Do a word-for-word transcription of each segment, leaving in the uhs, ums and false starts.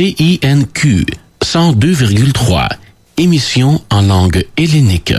C I N Q cent deux virgule trois, émission en langue hellénique.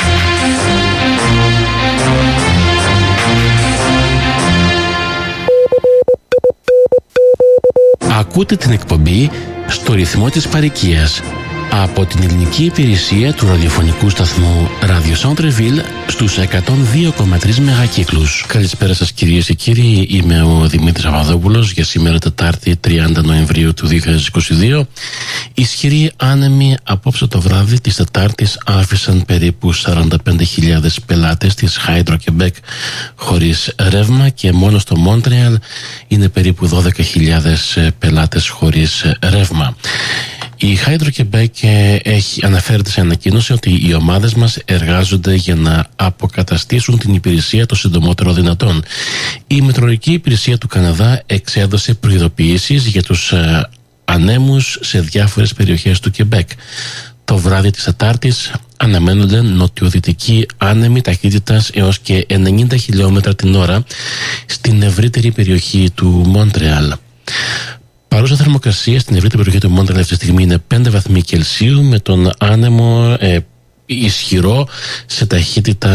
Ακούτε την εκπομπή στο ρυθμό της παροικίας από την ελληνική υπηρεσία του ραδιοφωνικού σταθμού Radio Centreville στους εκατόν δύο κόμμα τρία μεγακύκλους. Καλησπέρα σας κυρίες και κύριοι, είμαι ο Δημήτρης Αβαδόπουλος. Για σήμερα Τετάρτη τριάντα Νοεμβρίου του δύο χιλιάδες είκοσι δύο. Ισχυροί άνεμοι απόψε το βράδυ της Τετάρτης άφησαν περίπου σαράντα πέντε χιλιάδες πελάτες της Hydro-Québec χωρίς ρεύμα και μόνο στο Μόντρεαλ είναι περίπου δώδεκα χιλιάδες πελάτες χωρίς ρεύμα. Η Hydro-Québec έχει αναφέρεται σε ανακοίνωση ότι οι ομάδες μας εργάζονται για να αποκαταστήσουν την υπηρεσία το συντομότερο δυνατόν. Η Μετρολογική Υπηρεσία του Καναδά εξέδωσε προειδοποιήσεις για τους ε, ανέμους σε διάφορες περιοχές του Québec. Το βράδυ της Τετάρτης αναμένονται νοτιοδυτικοί άνεμοι ταχύτητας έως και ενενήντα χιλιόμετρα την ώρα στην ευρύτερη περιοχή του Μόντρεαλ. Παρούσα θερμοκρασία στην ευρύτερη περιοχή του Μόντρεαλ αυτή τη στιγμή είναι πέντε βαθμοί Κελσίου, με τον άνεμο ε, ισχυρό σε ταχύτητα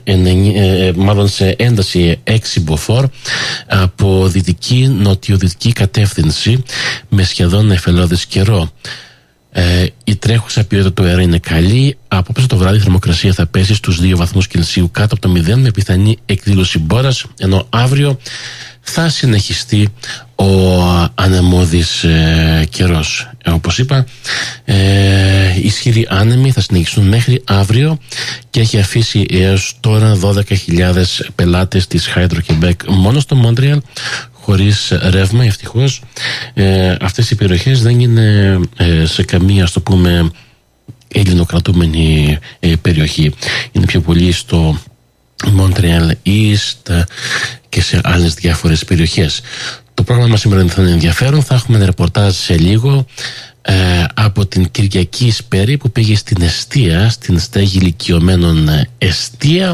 ε, μάλλον σε ένταση έξι μποφόρ από δυτική νοτιοδυτική κατεύθυνση με σχεδόν νεφελώδης καιρό. Ε, η τρέχουσα ποιότητα του αέρα είναι καλή. Απόψε το βράδυ η θερμοκρασία θα πέσει στους δύο βαθμούς Κελσίου κάτω από το μηδέν με πιθανή εκδήλωση μπόρας, ενώ αύριο θα συνεχιστεί ο ανεμώδης ε, καιρός. Ε, όπως είπα, ε, οι ισχυροί άνεμοι θα συνεχιστούν μέχρι αύριο και έχει αφήσει έως τώρα δώδεκα χιλιάδες πελάτες της Hydro-Québec μόνο στο Μόντρεαλ χωρίς ρεύμα. Ευτυχώς ε, αυτές οι περιοχές δεν είναι ε, σε καμία, ας το πούμε, ελληνοκρατούμενη ε, περιοχή. Είναι πιο πολύ στο Montreal East και σε άλλες διάφορες περιοχές. Το πρόγραμμα σήμερα θα είναι ενδιαφέρον. Θα έχουμε ένα ρεπορτάζ σε λίγο ε, από την Κυριακή Σπέρη που πήγε στην Εστία, στην στέγη ηλικιωμένων Εστία,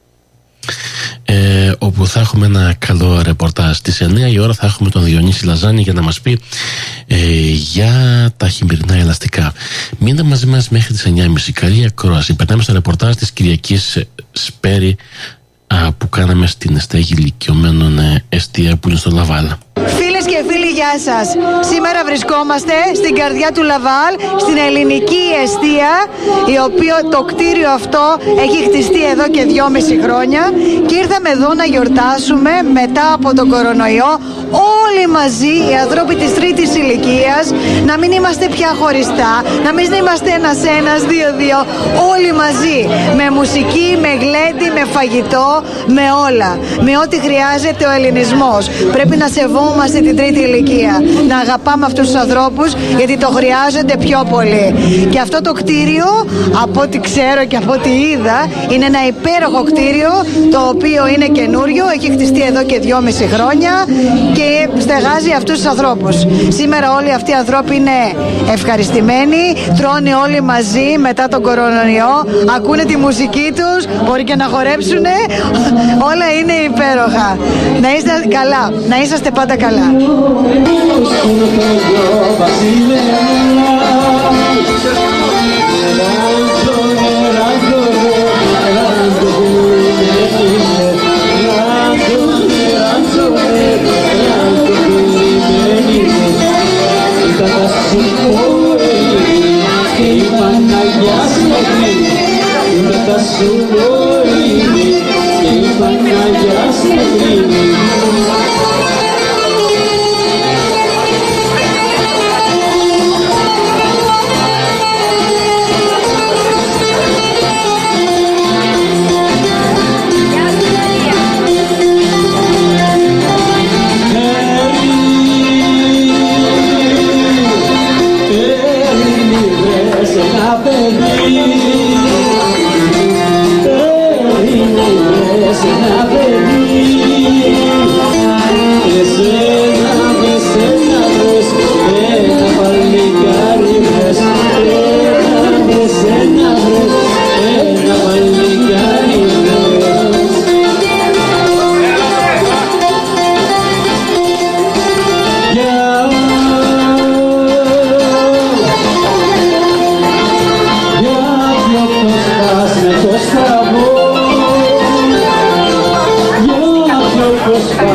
ε, όπου θα έχουμε ένα καλό ρεπορτάζ. Στις εννιά η ώρα θα έχουμε τον Διονύση Λαζάνη για να μας πει ε, για τα χειμερινά ελαστικά. Μείνετε μαζί μας μέχρι τις εννιά και μισή. Καλή ακρόαση. Περνάμε στο ρεπορτάζ της Κυριακής Σπέρη α, που κάναμε στην στέγη ηλικιωμένων Εστία που είναι στο Λαβάλ. Φίλες και φίλοι, γεια σας. Σήμερα βρισκόμαστε στην καρδιά του Λαβάλ, στην ελληνική εστία, η οποία το κτίριο αυτό έχει χτιστεί εδώ και δυόμιση χρόνια και ήρθαμε εδώ να γιορτάσουμε μετά από τον κορονοϊό όλοι μαζί οι ανθρώποι της τρίτης ηλικίας, να μην είμαστε πια χωριστά, να μην είμαστε ένας ένας, δύο δύο, όλοι μαζί, με μουσική, με γλέντι, με φαγητό, με όλα, με ό,τι χρειάζεται ο ελληνισμός. Πρέπει να σεβόμαστε την τρίτη ηλικία, να αγαπάμε αυτούς τους ανθρώπους γιατί το χρειάζονται πιο πολύ. Και αυτό το κτίριο, από ό,τι ξέρω και από ό,τι είδα, είναι ένα υπέροχο κτίριο, το οποίο είναι καινούριο, έχει χτιστεί εδώ και δυόμιση χρόνια και στεγάζει αυτούς τους ανθρώπους. Σήμερα όλοι αυτοί οι άνθρωποι είναι ευχαριστημένοι, τρώνε όλοι μαζί μετά τον κορονοϊό, ακούνε τη μουσική τους, μπορεί και να χορέψουν, όλα είναι υπέροχα. Να είστε καλά, να είσαστε πάντα καλά.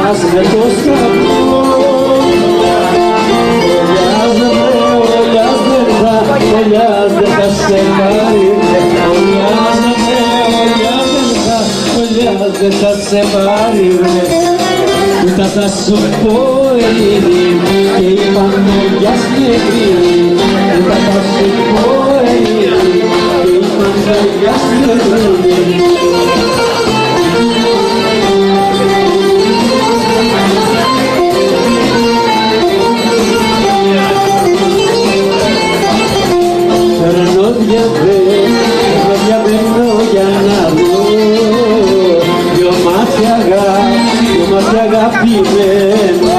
με το σκαπό. Ολιάς δεν θα σε πάρει, ολιάς δεν θα σε πάρει, ούτε θα σου πω Ελλήνη και είπαμε γιας νεκρή, ούτε θα σου πω Ελλήνη και είπαμε γιας νεκρή. Διαβαίνω για να δω δυο μάτια αγαπημένα.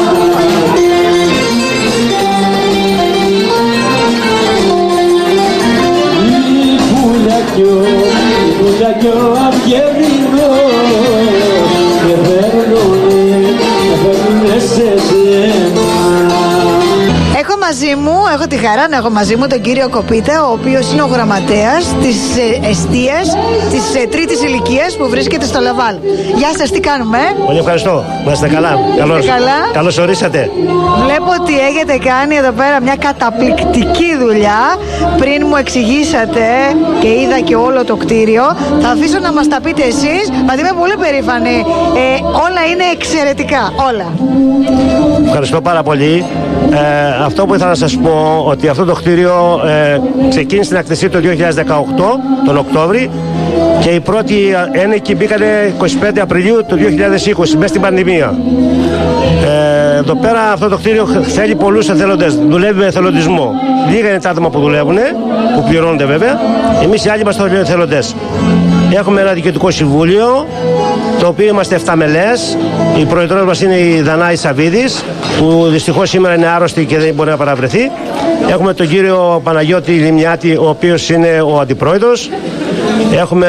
Η πουλιά κι ο, η πουλιά κι ο αυγερινό με φέρνουνε, με φέρνουνε σε σένα. Έχω μαζί μου, έχω τη χαρά να έχω μαζί μου τον κύριο Κοπίτα, ο οποίος είναι ο γραμματέας της ε, εστίας της ε, τρίτης ηλικίας που βρίσκεται στο Λαβάλ. Γεια σας, τι κάνουμε? Πολύ ευχαριστώ, να είστε καλά. Καλώς, καλά. Καλώς ορίσατε. Βλέπω ότι έχετε κάνει εδώ πέρα μια καταπληκτική δουλειά. Πριν μου εξηγήσατε και είδα και όλο το κτίριο. Θα αφήσω να μας τα πείτε εσείς, γιατί είμαι πολύ περήφανη. Ε, όλα είναι εξαιρετικά, όλα. Ευχαριστώ πάρα πολύ. Ε, αυτό που ήθελα να σας πω, ότι αυτό το κτίριο ε, ξεκίνησε την ακτησία το δύο χιλιάδες δεκαοκτώ, τον Οκτώβρη, και οι πρώτοι ένεκοι μπήκανε εικοστή πέμπτη Απριλίου του δύο χιλιάδες είκοσι, μέσα στην πανδημία. Ε, εδώ πέρα αυτό το κτίριο θέλει πολλούς εθελοντές, δουλεύει με εθελοντισμό. Λίγα είναι τα άτομα που δουλεύουν, που πληρώνονται βέβαια, εμείς οι άλλοι είμαστε εθελοντές. Έχουμε ένα διοικητικό συμβούλιο, το οποίο είμαστε εφτά μελές. Η προεδρός μας είναι η Δανάη Σαββίδης, που δυστυχώς σήμερα είναι άρρωστη και δεν μπορεί να παραβρεθεί. Έχουμε τον κύριο Παναγιώτη Λιμιάτη, ο οποίος είναι ο αντιπρόεδρος. Έχουμε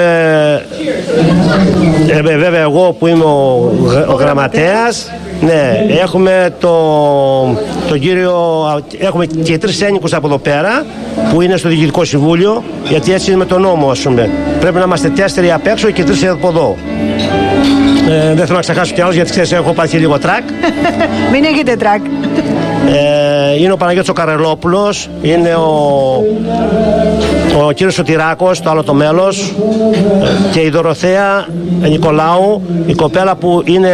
ε, βέβαια εγώ που είμαι ο, ο γραμματέας. Ναι, έχουμε το, τον κύριο, έχουμε και τρεις ένικους από εδώ πέρα που είναι στο Διοικητικό Συμβούλιο, γιατί έτσι είναι με τον νόμο, ας πούμε. Πρέπει να είμαστε τέσσερι απ' έξω και τρεις από εδώ. Ε, δεν θέλω να ξεχάσω κι άλλους, γιατί ξέρεις έχω πάθει λίγο τρακ. Μην έχετε τρακ. Ε, είναι ο Παναγιώτης ο Καρελόπουλος, είναι ο, ο κύριος Σωτηράκος, το άλλο το μέλος, και η Δωροθέα Νικολάου, η κοπέλα που είναι...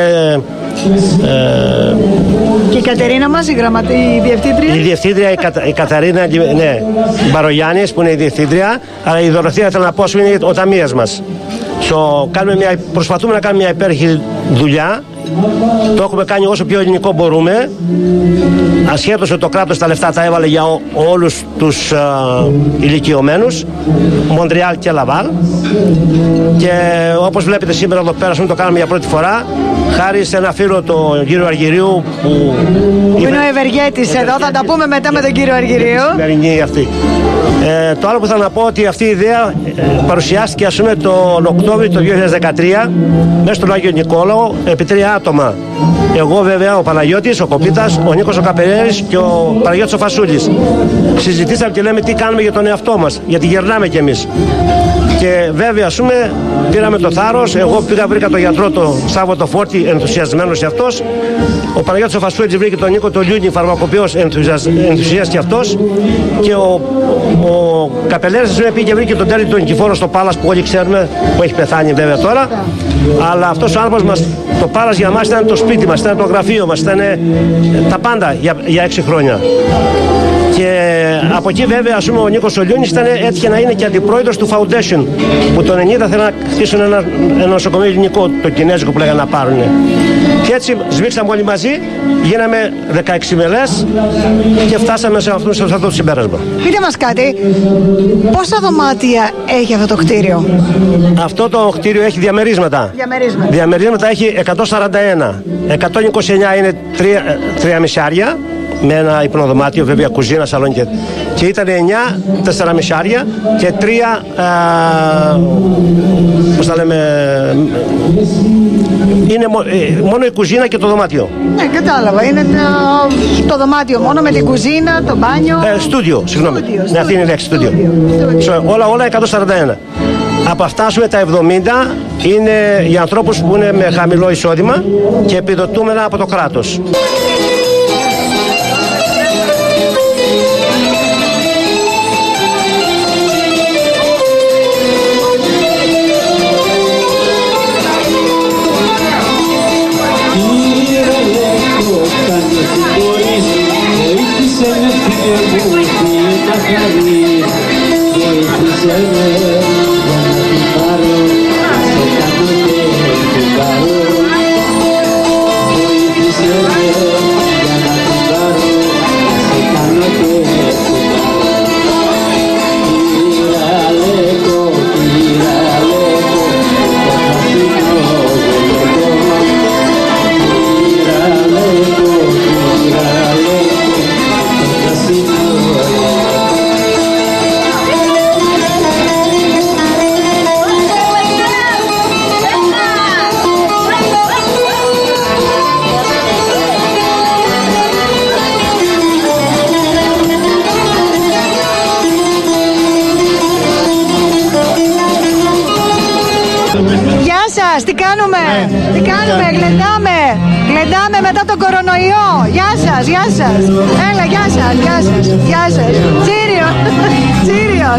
Ε, και η Κατερίνα μας, η, γραμματε... η διευθύντρια. Η διευθύντρια, η, Κατα... η Καταρίνα, ναι, Μπαρογιάννης που είναι η διευθύντρια, αλλά η Δωροθέα θέλω να πω είναι ο ταμείας μας. So, κάνουμε μια... Προσπαθούμε να κάνουμε μια υπέροχη δουλειά. Το έχουμε κάνει όσο πιο ελληνικό μπορούμε. Ασχέτως ότι το κράτος τα λεφτά τα έβαλε για ό, όλους τους α, ηλικιωμένους, Μοντρεάλ και Λαβάλ. Και όπως βλέπετε σήμερα εδώ πέρα, το κάναμε για πρώτη φορά, χάρη σε ένα φίλο, τον κύριο Αργυρίου, που, που είναι ο ευεργέτης εδώ, θα τα πούμε μετά με τον κύριο Αργυρίου. Αυτή. Ε, το άλλο που θέλω να πω, ότι αυτή η ιδέα ε, παρουσιάστηκε, ας πούμε, τον Οκτώβριο του δύο χιλιάδες δεκατρία μέσα στον Άγιο Νικόλαο επί τρία άτομα. Εγώ βέβαια, ο Παναγιώτης, ο Κοπίτας, ο Νίκος ο Καπερέρης και ο Παναγιώτης ο Φασούλης. Συζητήσαμε και λέμε τι κάνουμε για τον εαυτό μας, γιατί γερνάμε κι εμείς. Και βέβαια, ας πούμε, πήραμε το θάρρος. Εγώ πήγα, βρήκα τον γιατρό το Σάββατο Φόρτη, ενθουσιασμένος κι αυτός. Ο Παναγιώτης ο Φασούλης βρήκε τον Νίκο τον Λιούνι, φαρμακοποιός, ενθουσιαστής κι αυτός. Και ο, ο Καπελέρης πήγε και βρήκε τον Τέλη τον Νικηφόρο στο Πάλας, που όλοι ξέρουμε, που έχει πεθάνει βέβαια τώρα. Αλλά αυτός ο άνθρωπος μας, το Πάλας για μας ήταν το σπίτι μας, ήταν το γραφείο μας, ήταν τα πάντα για, για έξι χρόνια. Και από εκεί βέβαια, ας πούμε, ο Νίκος ο Λιούνης ήταν, έτυχε να είναι και αντιπρόεδρος του Foundation, που τον ενενήντα θέλουν να χτίσουν ένα, ένα νοσοκομείο ελληνικό, το κινέζικο που λέγανε να πάρουν. Και έτσι σμίξαμε όλοι μαζί, γίναμε δεκαέξι μελές και φτάσαμε σε αυτό, σε αυτό το συμπέρασμα. Πείτε μας κάτι, πόσα δωμάτια έχει αυτό το κτίριο? Αυτό το κτίριο έχει διαμερίσματα. Διαμερίσματα. Διαμερίσματα έχει εκατόν σαράντα ένα. εκατόν είκοσι εννιά είναι τρία, τρία μισάρια. Με ένα υπνοδωμάτιο, βέβαια, κουζίνα, σαλόνι και, και ήταν εννιά, τέσσερα μισάρια και τρία, α, πώς τα λέμε, είναι μο, ε, μόνο η κουζίνα και το δωμάτιο. Ναι, κατάλαβα, είναι το, το δωμάτιο μόνο με την κουζίνα, το μπάνιο. Ε, στούντιο, συγγνώμη, ναι, αυτή είναι η λέξη, στούντιο. Όλα, όλα εκατόν σαράντα ένα. Από αυτά τα εβδομήντα είναι για ανθρώπους που είναι με χαμηλό εισόδημα και επιδοτούμενα από το κράτος. Τι κάνουμε, ναι, τι κάνουμε, γλεντάμε, γλεντάμε μετά τον κορονοϊό. Γεια σας, γεια σας. Έλα, γεια σας, γεια σας, γεια σας. Τσίριο, τσίριο.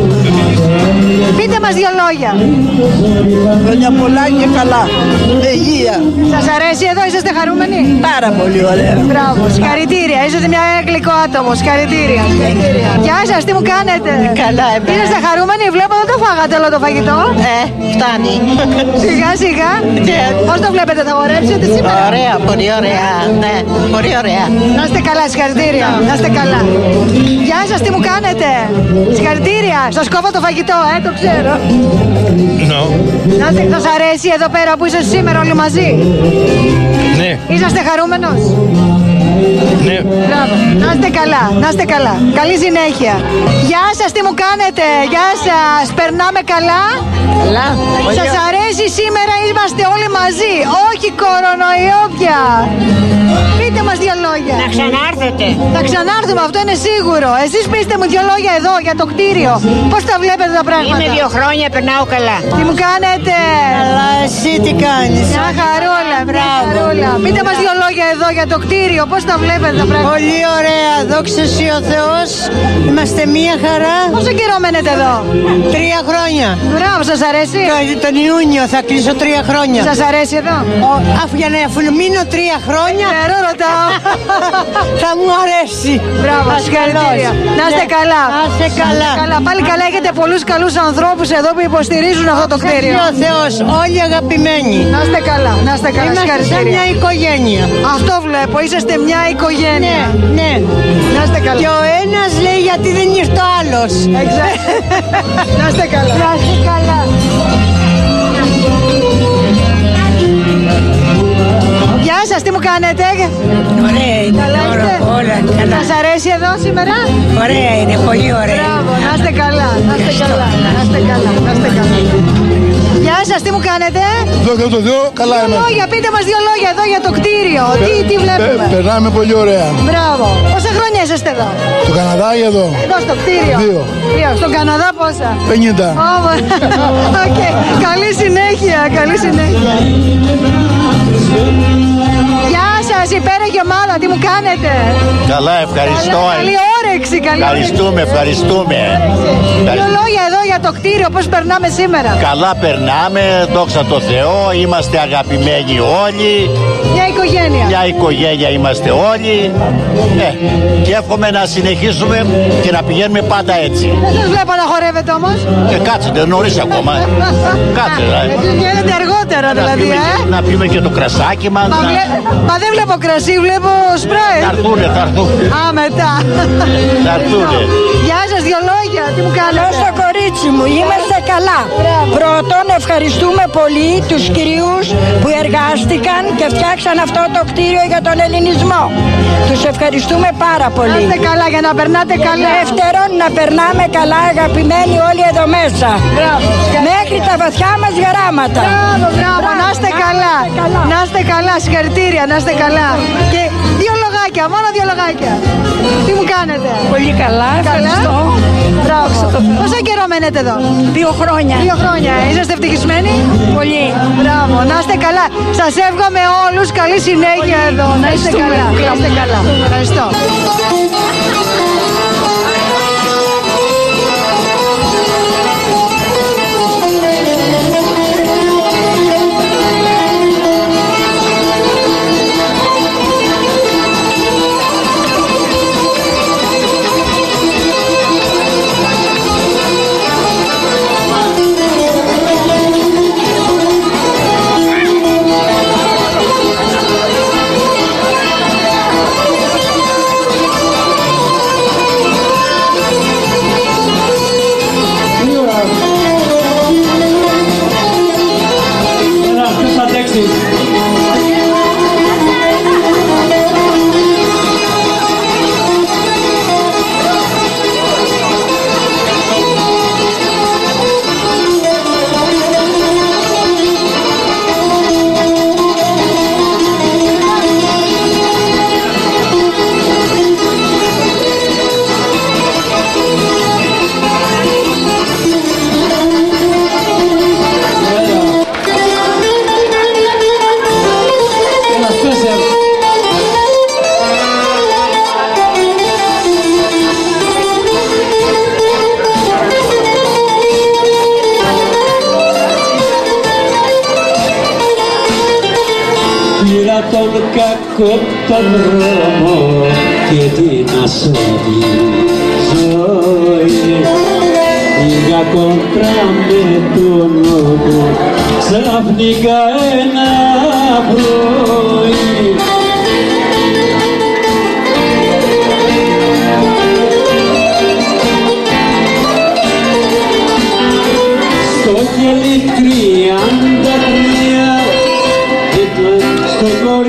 Πείτε μας δύο λόγια. Χρόνια πολλά και καλά. Υγεία. Σας αρέσει εδώ, είσαστε χαρούμενοι? Πάρα πολύ ωραία. Μπράβο, συγχαρητήρια. Είσαστε μια γλυκό άτομο, συγχαρητήρια. Γεια σας, τι μου κάνετε? Καλά, εμένα. Είσαστε χαρούμενοι, βλέπω δεν το φάγατε όλο το φαγητό. Ε, φτάνει. Σιγά σιγά. Πώς το βλέπετε, θα χορέψετε σήμερα? Ωραία, πολύ ωραία. Ναι, πολύ ωραία. Να είστε καλά, συγχαρητήρια. Να είστε καλά. Γεια σας, τι μου κάνετε? Συγχαρητήρια. Σας κόβω το φαγητό, ε, το ξέρω. No. Να είστε, σας αρέσει εδώ πέρα που είσαστε σήμερα όλοι μαζί? Ναι. Είσαστε χαρούμενος? Ναι. Μπράβο. Να είστε καλά, να είστε καλά. Καλή συνέχεια. Γεια σας, τι μου κάνετε? Γεια σας, περνάμε καλά? Καλά. Σας αρέσει σήμερα, είμαστε όλοι μαζί? Όχι κορονοϊό πια. Πείτε μας δύο λόγια. Να ξανάρθετε. Θα ξανάρθουμε, αυτό είναι σίγουρο. Εσείς πείστε μου δύο λόγια εδώ για το κτίριο. Πώς τα βλέπετε τα πράγματα? Είμαι δύο χρόνια, περνάω καλά. Τι μου κάνετε? Αλλά εσύ τι κάνεις? Μια χαρούλα, μια χαρούλα. Πείτε μας δύο λόγια εδώ για το κτίριο. Πώς τα βλέπετε τα πράγματα? Πολύ ωραία, δόξα σοι ο Θεός. Είμαστε μία χαρά. Πόσο καιρό μένετε εδώ? Τρία χρόνια. Μπράβο, σας αρέσει? Το- Τον Ιούνιο θα κλείσω τρία χρόνια. Σας αρέσει εδώ? Ο- Αφού για να μείνω τρία χρόνια Νερό ρωτάω. θα μου αρέσει. Μπράβο, συγχαρητήρια. Να είστε Ναι. καλά. Να είστε καλά. Καλά, πάλι καλά, έχετε πολλούς καλούς ανθρώπους εδώ που υποστηρίζουν αυτό το κτίριο. Ο Θεός, όλοι αγαπημένοι. Να είστε καλά, να είστε καλά. Είμαστε σαν Συγχαρητήρια. μια οικογένεια. Αυτό βλέπω, είσαστε μια οικογένεια. Ναι, ναι. Να είστε καλά. Και ο ένας λέει γιατί δεν ήρθε ο άλλος. Exact. Να είστε καλά. Να είστε καλά. Γεια σας, τι μου κάνετε? Ωραία είναι. Καλά είστε? Όλα καλά. Σας αρέσει εδώ σήμερα? Ωραία είναι, πολύ ωραία. Μπράβο, να είστε καλά, να είστε καλά, να είστε καλά, να είστε καλά. Γεια σας, τι μου κάνετε? Δόξα τω Θεώ, καλά Δύο είμαστε. λόγια, πείτε μας δύο λόγια εδώ για το κτίριο. Τι, τι βλέπουμε? Πε- Περνάμε πολύ ωραία. Μπράβο. Πόσα χρόνια είσαστε εδώ? Το Καναδά ή εδώ? Εδώ στο κτίριο. Δύο. Δύο. Στον Καναδά πόσα? πενήντα. Ω, οκ. Καλή συνέχεια, καλή συνέχεια. Γεια σας, υπέροχη ομάδα, τι μου κάνετε? Καλά, ευχαριστώ. Καλά, καλή όρεξη, καλή Ευχαριστούμε, όρεξη. ευχαριστούμε. Δύο λόγια εδώ για το κτίριο, πώς περνάμε σήμερα? Καλά περνάμε, δόξα τω Θεώ, είμαστε αγαπημένοι όλοι. Μια οικογένεια. Μια οικογένεια είμαστε όλοι. Ε, και εύχομαι να συνεχίσουμε και να πηγαίνουμε πάντα έτσι. Δεν σας βλέπω να χορεύετε όμως. Ε, κάτσετε, νωρίς ακόμα. Κάτσε, δηλαδή. Εσείς βγαίνετε αργότερα Να δηλαδή, πιούμε, ε. και, να πιούμε και το κρασάκι μας. Μα, να... βλέ... Μα δεν βλέπω κρασί, βλέπω σπράι. Θα έρθουνε, θα έρθουνε. Α, μετά. Θα έρθουνε. Γεια σας, δύο λόγια, τι μου κάνετε? Στο κορίτσι μου, είμαστε καλά. Πρώτον, ευχαριστούμε πολύ τους κυρίους που εργάστηκαν και φτιάξαν αυτό το κτίριο για τον ελληνισμό. Τους ευχαριστούμε πάρα Να πολύ. είστε καλά για να περνάτε καλά. Δεύτερον, να περνάμε καλά αγαπημένοι όλοι εδώ μέσα. Μπράβο. Μέχρι τα βαθιά μας γεράματα. Μπράβο, μπράβο, να είστε καλά. καλά. Να είστε καλά, συγχαρητήρια, να είστε καλά. Και δύο λόγια λογάκια, μόνο δύο λογάκια. Τι μου κάνετε? Πολύ καλά, ευχαριστώ. Μπράβο. Πόσο καιρό μένετε εδώ? Δύο χρόνια. Δύο χρόνια. Είσαστε ευτυχισμένοι? Πολύ. Μπράβο, να είστε καλά. Σας εύχομαι όλους καλή συνέχεια εδώ. Να είστε καλά. Να είστε καλά. Ευχαριστώ. Τον κακό τον δρόμο και την ασφαλή ζωή. Πήγα κοντά με τον νόμο ξαφνικά ένα πρωί. Στο κελί τριάντα τρία στο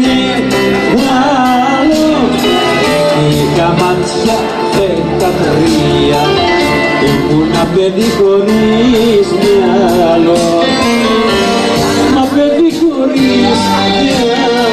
κορυδάλο είχα μάτια δεκατρία, ήμουνα παιδί χωρίς μυαλό, μα παιδί χωρίς μυαλό.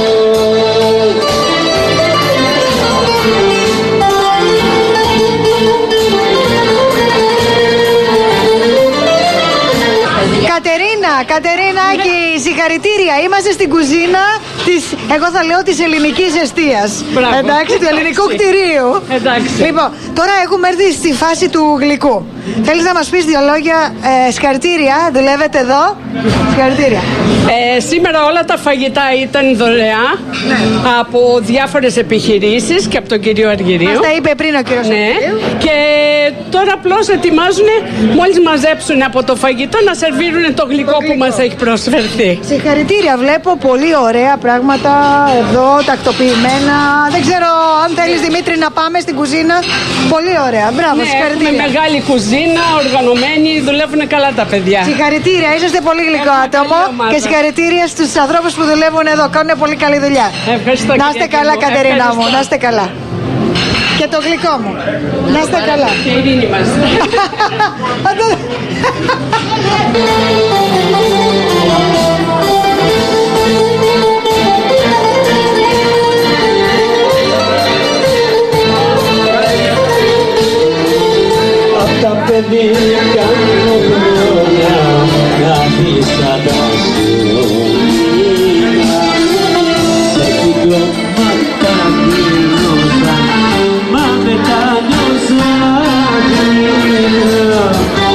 Κατερίνα, Κατερίνακη, συγχαρητήρια. Είμαστε στην κουζίνα της, εγώ θα λέω, της ελληνικής εστίας. Μπράβο. Εντάξει, του ελληνικού κτηρίου. Εντάξει. Λοιπόν, τώρα έχουμε έρθει στη φάση του γλυκού. Θέλεις να μας πεις δύο λόγια? Ε, συγχαρητήρια, δουλεύετε εδώ. Συγχαρητήρια. Ε, σήμερα όλα τα φαγητά ήταν δωρεά, ναι, από διάφορες επιχειρήσεις και από τον κύριο Αργυρίου. Μας τα είπε πριν ο κύριος, ναι, Αργυρίου. Και τώρα απλώς ετοιμάζουν, μόλις μαζέψουν από το φαγητό, να σερβίρουν το γλυκό, το γλυκό που μας έχει προσφερθεί. Συγχαρητήρια, βλέπω πολύ ωραία πράγματα εδώ, τακτοποιημένα. Δεν ξέρω αν θέλεις, Δημήτρη, να πάμε στην κουζίνα. Πολύ ωραία, μπράβο, Ναι, συγχαρητήρια. έχουμε μεγάλη κουζίνα, οργανωμένη, δουλεύουν καλά τα παιδιά. Συγχαρητήρια, είσαστε πολύ γλυκό άτομο και συγχαρητήρια στους ανθρώπους που δουλεύουν εδώ. Κάνουν πολύ καλή δουλειά. Ευχαριστώ. Να είστε καλά, μου. Κατερίνα μου, να είστε καλά. Και το γλυκό μου. Να είστε καλά. Και η ειρήνη μας. Απ' τα παιδιά κάνω χρόνια να αφήσα τα σιωνία, σε κυκλώματα νιώσα, μα μετά νιώσα γρήγορα.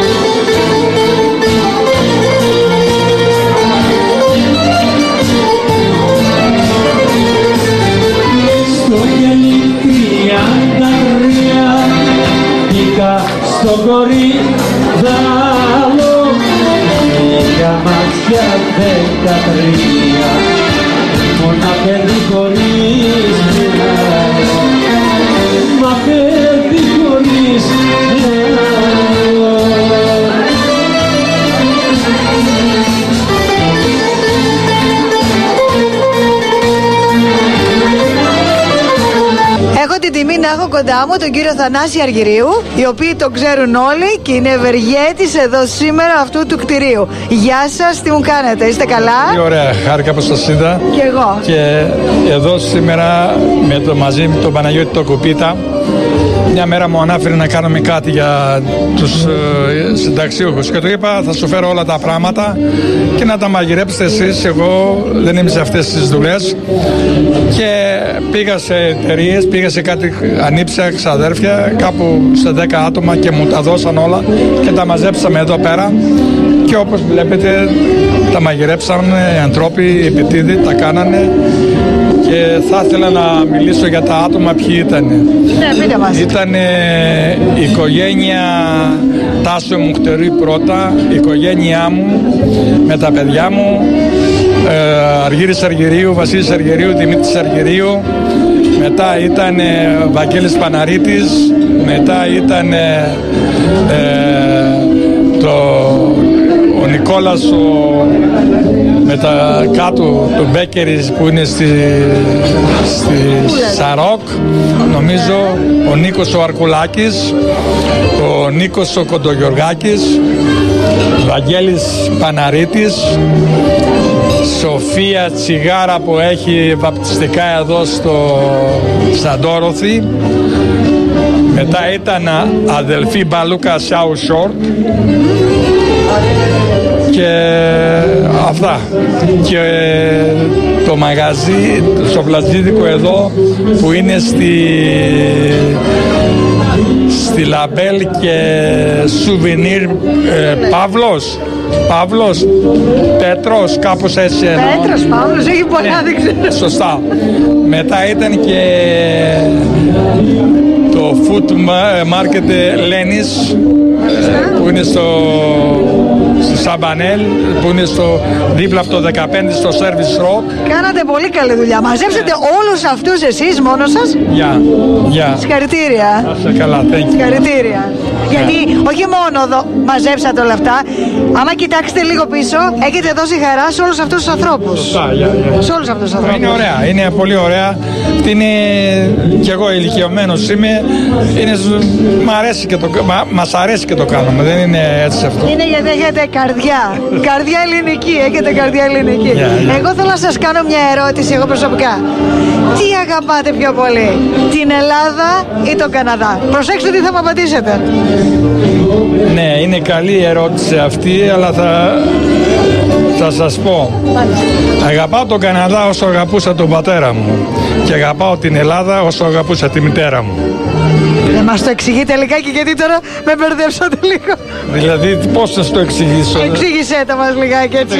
Στο γελί τριάντα τρία μπήκα στο κορυδάλο, είχα μάτια δεκατρία, μόνα παιδί χωρίς μυαλό, μα παιδί χωρίς μυαλό. Έχω την τιμή να έχω κοντά μου τον κύριο Θανάση Αργυρίου, οι οποίοι τον ξέρουν όλοι και είναι ευεργέτης εδώ σήμερα αυτού του κτηρίου. Γεια σας, τι μου κάνετε, είστε καλά? Τι ωραία, χάρηκα που σας είδα. Και εγώ. Και εδώ σήμερα με το, μαζί με τον Παναγιώτη τον Κουπίτα, μια μέρα μου ανάφερε να κάνουμε κάτι για τους ε, συνταξιούχους και του είπα θα σου φέρω όλα τα πράγματα και να τα μαγειρέψετε εσείς, εγώ δεν είμαι σε αυτές τις δουλειές. Και πήγα σε εταιρείες, πήγα σε κάτι ανήψια ξαδέρφια, κάπου σε δέκα άτομα και μου τα δώσαν όλα και τα μαζέψαμε εδώ πέρα και όπως βλέπετε τα μαγειρέψανε οι ανθρώποι, οι επιτίδοι, τα κάνανε. Και θα ήθελα να μιλήσω για τα άτομα ποιοι ήταν. Ναι, πείτε μας. Ήταν η οικογένεια Τάσο Μουχτερή πρώτα, η οικογένειά μου με τα παιδιά μου, ε, Αργύρης Αργυρίου, Βασίλης Αργυρίου, Δημήτρης Αργυρίου. Μετά ήταν ε, Βαγγέλης Παναρίτης, μετά ήταν ε, ε, το, ο Νικόλας ο, με τα κάτω του Μπέκερης που είναι στη, στη Σαρόκ, νομίζω, ο Νίκος ο Αρκουλάκης, ο Νίκος ο Κοντογιοργάκης, Βαγγέλης Παναρίτης, Σοφία Τσιγάρα που έχει βαπτιστικά εδώ στο Σαντόροθι. Μετά ήταν αδελφή Μπαλούκα Σάου Σόρ. Και αυτά. Και το μαγαζί, το σοφλατζίδικο εδώ που είναι στη, στη Λαμπέλ και Σουβενίρ ε, Παύλος. Παύλος, Πέτρος, κάπως έτσι. Πέτρος, Παύλος, έχει πολλά, ναι, δεν ξέρω. Σωστά. Μετά ήταν και το Food Market Lenis που είναι στο, στο Σαμπανέλ, που είναι στο, δίπλα από το δεκαπέντε στο Service Road. Κάνατε πολύ καλή δουλειά. Μαζέψετε όλους αυτούς εσείς μόνος σας. Γεια, γεια. Συγχαρητήρια. Να είστε καλά, thank you. Συγχαρητήρια. Γιατί όχι μόνο εδώ μαζέψατε όλα αυτά, άμα κοιτάξετε λίγο πίσω, έχετε δώσει χαρά σε όλους αυτούς τους ανθρώπους. Σωστά, γεια, γεια. Σε όλους αυτούς τους ανθρώπους. Είναι ωραία, είναι πολύ ωραία. Είναι κι εγώ ηλικιωμένος είμαι. Είναι, μ' αρέσει και το, μα, μας αρέσει και το κάνουμε, δεν είναι έτσι αυτό. Είναι γιατί έχετε καρδιά. Καρδιά ελληνική, έχετε καρδιά ελληνική. Yeah, yeah. Εγώ θέλω να σας κάνω μια ερώτηση, εγώ προσωπικά. Τι αγαπάτε πιο πολύ, την Ελλάδα ή τον Καναδά? Προσέξτε τι θα μου απαντήσετε. Ναι, είναι καλή η ερώτηση αυτή, αλλά θα, θα σας πω. Αγαπάω τον Καναδά όσο αγαπούσα τον πατέρα μου και αγαπάω την Ελλάδα όσο αγαπούσα τη μητέρα μου. Δεν μας το εξηγείτε λιγάκι, γιατί τώρα με μπερδέψατε λίγο. Δηλαδή πώς θα το εξηγήσω? Εξήγησέ το μας λιγάκι έτσι.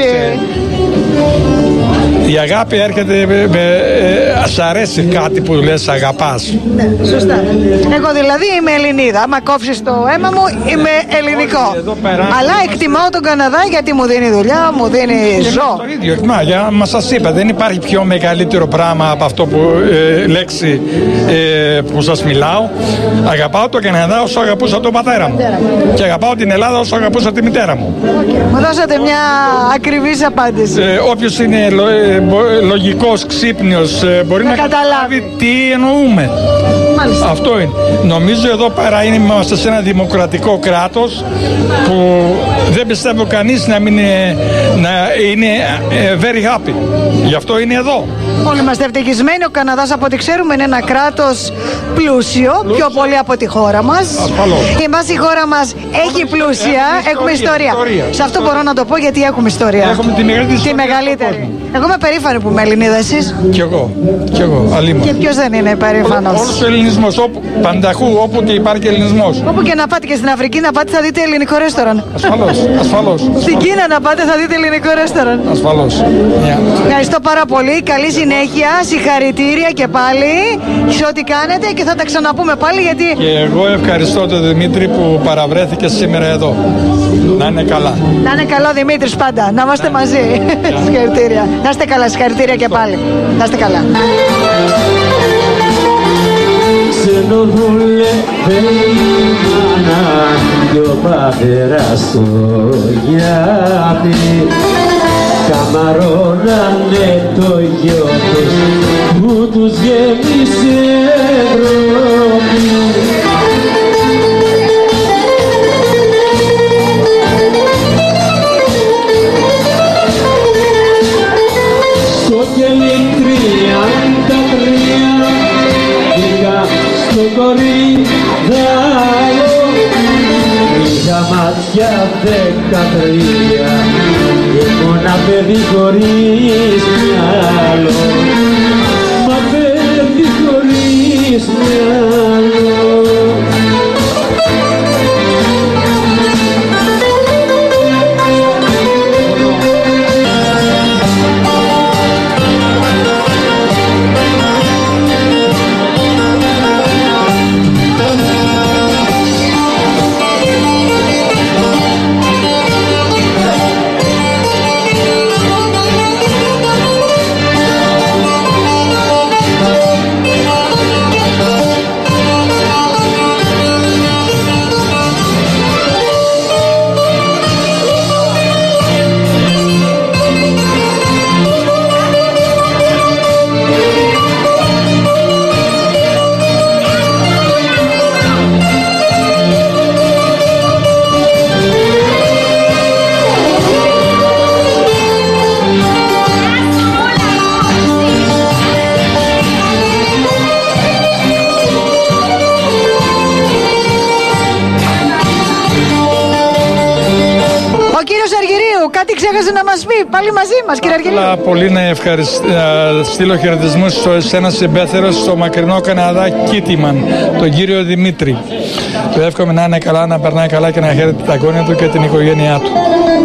Η αγάπη έρχεται με, με, ε, σ' αρέσει κάτι που λες αγαπάς. Ναι, σωστά. Εγώ δηλαδή είμαι Ελληνίδα. Άμα κόψεις το αίμα μου είμαι ελληνικό. Αλλά εκτιμάω τον Καναδά γιατί μου δίνει δουλειά, μου δίνει ζώο. Το ίδιο, μα, για, μα σας είπα, δεν υπάρχει πιο μεγαλύτερο πράγμα από αυτό που ε, λέξη ε, που σας μιλάω. Αγαπάω τον Καναδά όσο αγαπούσα τον πατέρα μου. Και αγαπάω την Ελλάδα όσο αγαπούσα τη μητέρα μου. Okay. Μου δώσατε μια ακριβής απάντηση. Ε, όποιος είναι λο, ε, λογικός, ξύπνιος, ε, μπορεί να, να καταλάβει τι εννοούμε. Μάλιστα. Αυτό είναι. Νομίζω εδώ πέρα είμαστε σε ένα δημοκρατικό κράτος που δεν πιστεύω κανείς να, μην είναι, να είναι very happy. Γι' αυτό είναι εδώ. Όλοι είμαστε ευτυχισμένοι. Ο Καναδάς, από ό,τι ξέρουμε, είναι ένα κράτος πλούσιο, πλούσιο, πιο πολύ από τη χώρα μας. Ασφαλώς. Εμάς η χώρα μας έχει πλούσια, έχουμε, έχουμε ιστορία. ιστορία. Σε αυτό μπορώ να το πω γιατί έχουμε ιστορία. Έχουμε τη μεγαλύτερη. Τη μεγαλύτερη. Εγώ είμαι περήφανη που είμαι Ελληνίδα, εσείς? Κι εγώ. Κι εγώ. Αλίμονο. Και ποιος δεν είναι περήφανος? Όλος ο ελληνισμός, όπου, πανταχού, όπου και υπάρχει ελληνισμός. Όπου και να πάτε, και στην Αφρική να πάτε, θα δείτε ελληνικό ρέστοραν. Ασφαλώς. Ασφαλώς. Στην Κίνα να πάτε, θα δείτε ελληνικό ρέστοραν. Ασφαλώς. Yeah. Ευχαριστώ πάρα πολύ. Καλή συνέχεια. Συγχαρητήρια και πάλι σε ό,τι κάνετε και θα τα ξαναπούμε πάλι γιατί. Και εγώ ευχαριστώ τον Δημήτρη που παραβρέθηκε σήμερα εδώ. Να είναι καλά. Να είναι καλά ο Δημήτρης πάντα. Να είμαστε μαζί. Συγχαρητήρια. Να είστε καλά. Συγχαρητήρια και πάλι. Να είστε καλά. Ξενοδουλεύει η μάνα και ο πατέρας στο γιάτι, καμαρώνανε το γιο τους που τους γέμισε δρόμο. κορίδαλο, είχα μάτια δεκατρία, έχω ένα παιδί χωρίς μυαλό, μα παιδί χωρίς μυαλό. Κάτι ξέχασε να μας πει, πάλι μαζί μας, κύριε Αργυρίου. Απλά πολύ να ευχαριστήσω, στείλω χαιρετισμούς σε ένα συμπέθερο στο μακρινό Καναδά Κίτιμαν, τον κύριο Δημήτρη. Του εύχομαι να είναι καλά, να περνάει καλά και να χαίρεται τα γόνια του και την οικογένειά του.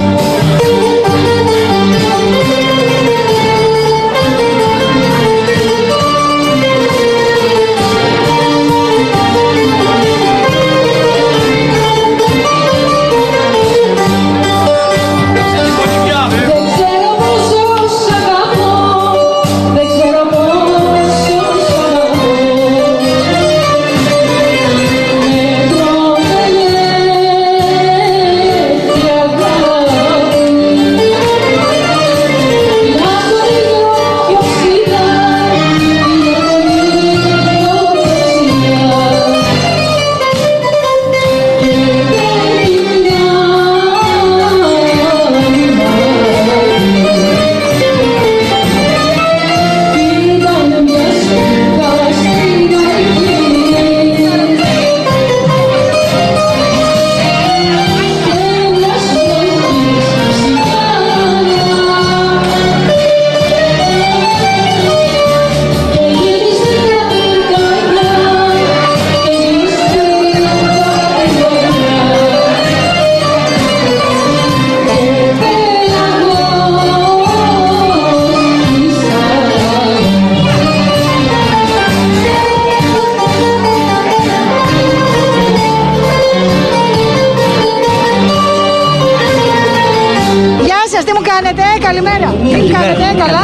Καλημέρα. Τι κάνετε, καλά?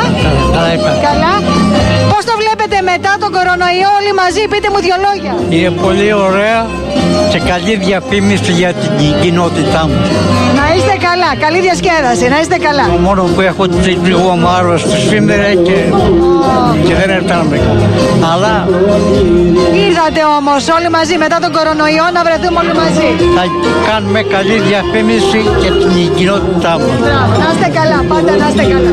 Καλά. Πώς το βλέπετε μετά τον κορονοϊό όλοι μαζί, πείτε μου δυο λόγια. Είναι πολύ ωραία και καλή διαφήμιση για την κοινότητά μου. Να είστε καλά, καλή διασκέδαση, να είστε καλά. Το μόνο που έχω λίγο άρρωστο σήμερα και, oh. και δεν έρθαμε. Αλλά ήρθατε όμως όλοι μαζί μετά τον κορονοϊό να βρεθούμε όλοι μαζί. Θα κάνουμε καλή διαφήμιση και την κοινότητά μου. Να είστε καλά, πάντα να είστε καλά.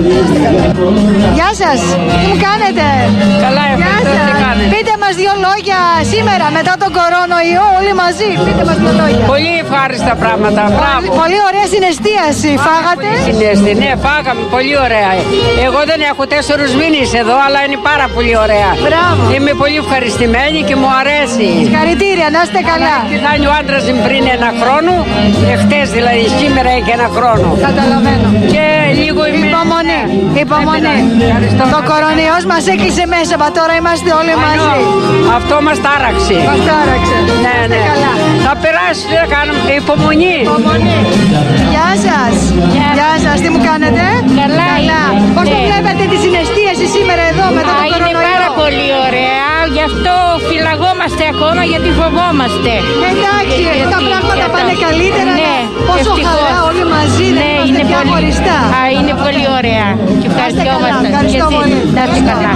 Γεια σας, τι μου κάνετε? Καλά, ευχαριστώ, τι κάνετε? Πείτε μας δύο λόγια σήμερα μετά τον κορονοϊό όλοι μαζί, πείτε μας δύο λόγια. Πολύ ευχάριστα πράγματα, μπράβο. Πολύ ωραία συναισθίαση, φάγατε? Πολύ συναίσθηση, ναι, φάγαμε, πολύ ωραία. Εγώ δεν έχω τέσσερους μήνες εδώ, αλλά είναι πάρα πολύ ωραία. Μπράβο. Είμαι πολύ ευχαριστημένη και μου αρέσει. Συγχαρητήρια, να είστε καλά. Και θα είναι ο άντρας μου πριν ένα χρόνο, εχθές δηλαδή, σήμερα έχει ένα χρόνο. Καταλαβαίνω. Και λίγο είμαι... Υπομονή, υπομονή. Το κορονοϊός μας έκλεισε μέσα, μα τώρα είμαστε όλοι μαζί. Αυτό μας τάραξε. Μας τάραξε. Ναι, ναι. Καλά. Θα περάσει, δεν κάνουμε υπομονή. Υπομονή. Γεια σας. Γεια σας, τι μου κάνετε? Καλά. Καλά. Πώς το βλέπετε τη συναισθίαση σήμερα εδώ μετά τον κορονοϊό? Είναι πάρα πολύ ωραία, γι' αυτό φυλαγόμαστε ακόμα γιατί φοβόμαστε. Εντάξει, τα πράγματα πάνε καλύτερα. Ναι, πόσο χαρά όλοι μαζί, ναι, δεν είμαστε πια χωριστά. Α, είναι πολύ ωραία και ευχαριστιόμαστε. Ευχαριστώ πολύ. Να είστε καλά.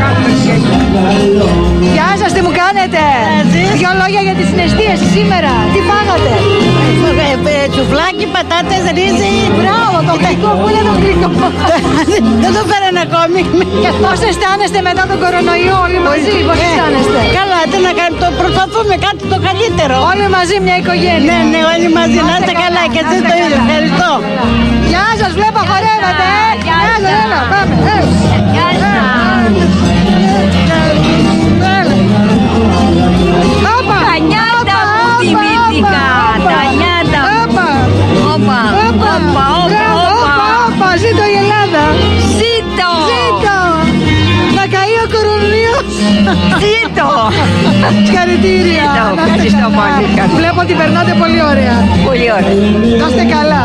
Γεια σας, τι μου κάνετε? Δυο λόγια για τη συναισθίαση σήμερα. Τι φάγατε? Τσουφλάκι, πατάτες, ρύζι. Μπράβο, το γλυκό, πού είναι το γλυκό? Δεν το φέρανε ακόμη. Πώς αισθάνεστε μετά τον κορονοϊό όλοι μαζί, πώς αισθάνεστε? Καλά, τι να κάνουμε, το προσπαθούμε κάτι το καλύτερο. Όλοι μαζί μια οικογένεια. Ναι, ναι, όλοι μαζί, να είστε καλά και εσείς το ίδιο. Ευχαριστώ. Γεια σας, βλέπω χορεύατε. Γεια σας, έλα, πάμε. Γεια σας. Τα νιάτα που θυμήθηκα, τα νιάτα. Όπα, όπα, όπα, όπα, όπα. Ζήτω η Ελλάδα. Ζήτω. Ζήτω. Να καεί ο κορονοϊός. Ζήτω. Συγχαρητήρια. Ευχαριστώ πολύ. Βλέπω ότι περνάτε πολύ ωραία. Πολύ ωραία. Να είστε καλά.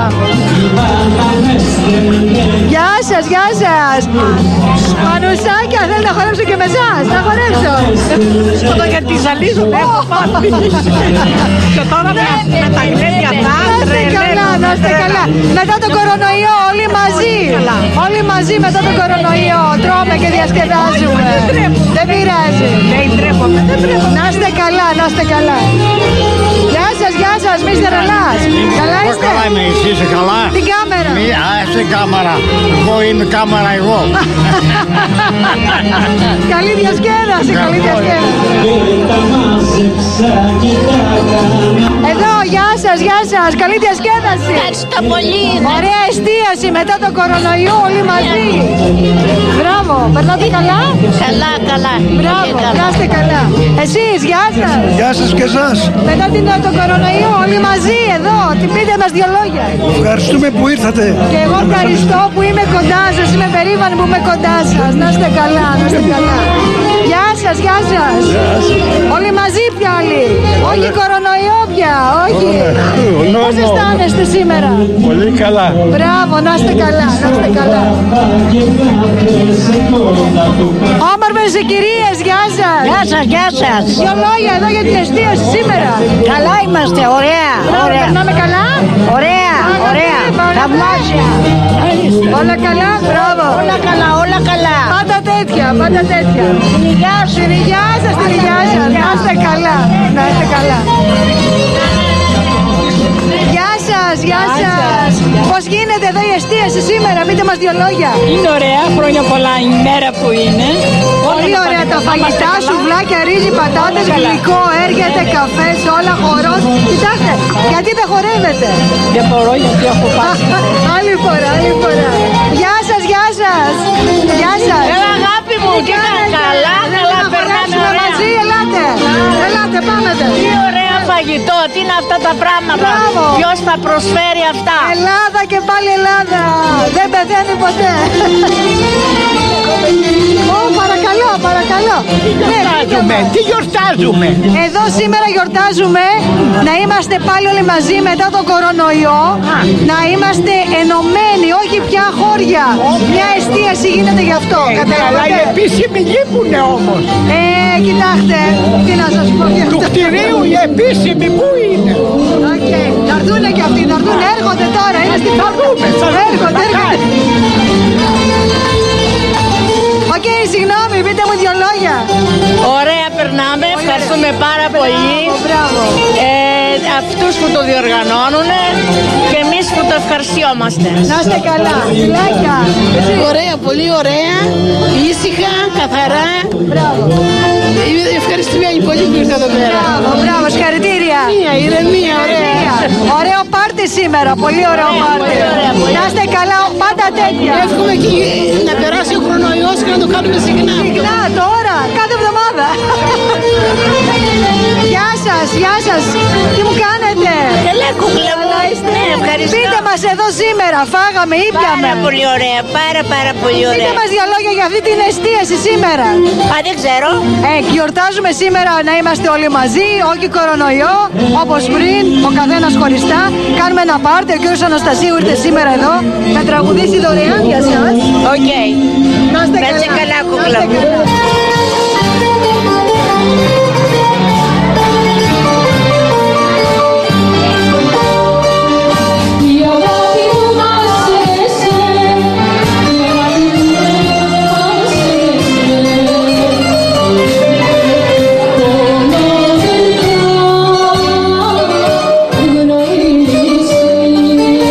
Γεια σας, γεια σας. Πανουσάκια, θέλετε να χορέψω και με εσάς? Να χορέψω. Αυτό γιατί ζαλίζομαι, έχω πάθει. Και τώρα με τα γλέντια αυτά. Να είστε καλά, να είστε καλά. Μετά τον κορονοϊό όλοι μαζί. Όλοι μαζί μετά τον κορονοϊό. Τρώμε και διασκεδάζουμε. Δεν πειράζει. Δεν τρέπομαι, δεν τρέπομαι. Να είστε καλά, να είστε καλά. Γεια σας, γεια σας, μίστερ Ελλάς. Καλά είστε? Καλά είμαι, εσύ είσαι καλά? Την κάμερα. Μη, α, είσαι κάμερα. Εγώ είμαι κάμερα εγώ. Καλή διασκέδαση, καλή διασκέδαση. Εδώ, γεια σας, γεια σας, καλή διασκέδαση. Ευχαριστώ πολύ. Ωραία εστίαση μετά τον κορονοϊό, όλοι μαζί. Μπράβο, περνάτε καλά? Καλά, καλά. Μπράβο, να είστε καλά. Εσείς, γεια σας. Γεια σας και εσάς. Μετά την, τον κορονοϊό, όλοι μαζί εδώ, τι πείτε μας δύο λόγια. Ευχαριστούμε που ήρθατε. Και εγώ ευχαριστώ που είμαι κοντά σας, είμαι περήφανη που είμαι κοντά σας. Να είστε καλά, να είστε καλά. Γεια σας, γεια σας. Όλοι μαζί πια όλοι. Όχι κορονοϊό πια, όχι. Πώς αισθάνεστε σήμερα? Πολύ καλά. Μπράβο, να είστε καλά, να είστε καλά. Όμορφες κυρίες, γεια σας. Γεια σας, γεια σας. Δυο λόγια εδώ για την εστίαση σήμερα. Καλά είμαστε, ωραία. Ωραία. Περνάμε καλά. Ωραία, ωραία. Θαυμάσια. Όλα καλά, μπράβο. Όλα καλά, όλα καλά. Πάντα τέτοια, πάντα τέτοια. Την υγειά σου. Την υγειά σας, την υγειά σας. Να είστε καλά, να είστε καλά. Γεια σας, γεια σας. Πώς γίνεται εδώ η εστίαση σήμερα, πείτε μας δύο λόγια. Είναι ωραία, χρόνια πολλά η μέρα που είναι. Πολύ ωραία τα φαγητά, σουβλάκια, ρύζι, πατάτες, γλυκό, έρχεται, καφές, όλα χορός. Κοιτάξτε, γιατί δεν χορεύετε? Δεν μπορώ γιατί έχω πάει. Άλλη φορά, άλλη φορά. Γεια σας, γεια σας. Γεια σας. Έλα αγάπη μου, τι κάνεις? Καλά, καλά, περνάμε ωραία. Μαζί, ελάτε. Ελάτε, πάμε. Τι ωραία φαγητό, τι είναι αυτά τα πράγματα. Μπράβο. Ποιος θα προσφέρει αυτά? Ελλάδα και πάλι Ελλάδα. Δεν πεθαίνει ποτέ. Ω, παρακαλώ, παρακαλώ. Γιορτάζουμε, τι γιορτάζουμε? Εδώ σήμερα γιορτάζουμε να είμαστε πάλι όλοι μαζί μετά τον κορονοϊό. Να είμαστε ενωμένοι, όχι πια χώρια. Μια εστίαση γίνεται γι' αυτό. Αλλά οι επίσημοι λείπουνε όμως. Ε, κοιτάξτε, τι να σας πω γι' αυτό. Του κτηρίου οι επίσημοι πού είναι? Οκ, θα έρθουνε κι αυτοί, θα έρθουν, έρχονται τώρα, είναι στην δούμε, θα δούμε, έρχονται, έρχονται. Οκ, συγγνώμη, πείτε μου δυο λόγια. Ωραία, περνάμε, ευχαριστούμε πάρα πολύ. Μπράβο. Ε, αυτούς που το διοργανώνουν και εμείς που το ευχαριστιόμαστε. Να είστε καλά. Φιλάκια. Ωραία, πολύ ωραία. Ήσυχα, καθαρά. Μπράβο. Είμαι ευχαριστημένη πολύ που ήρθα εδώ πέρα. Μπράβο, μπράβο, συγχαρητήρια. Ηρεμία, ηρεμία, ωραία. Ωραίο πάρτι σήμερα, πολύ ωραίο πάρτι. Να είστε καλά, πάντα τέτοια. Εύχομαι και να περάσει ο κορονοϊός και να το κάνουμε συχνά. Συχνά, τώρα, κάθε εβδομάδα. Γεια σας, γεια σας. Τι μου κάνετε? Καλά, κούκλα μου. Ναι, ευχαριστώ. Πείτε μας εδώ σήμερα, φάγαμε, ήπιαμε. Πάρα πολύ ωραία, πάρα πάρα πολύ ωραία. Πείτε μας δύο λόγια για αυτή την εστίαση σήμερα. Α, δεν ξέρω. Ε, γιορτάζουμε σήμερα να είμαστε όλοι μαζί, όχι κορονοϊό, όπως πριν, ο καθένας χωριστά. Κάνουμε ένα πάρτι, ο κύριος Αναστασίου ήρθε σήμερα εδώ, να τραγουδήσει δωρεάν για σας. Οκ. Να είστε καλά. Να είστε καλά, κούκλα μου. Thank you.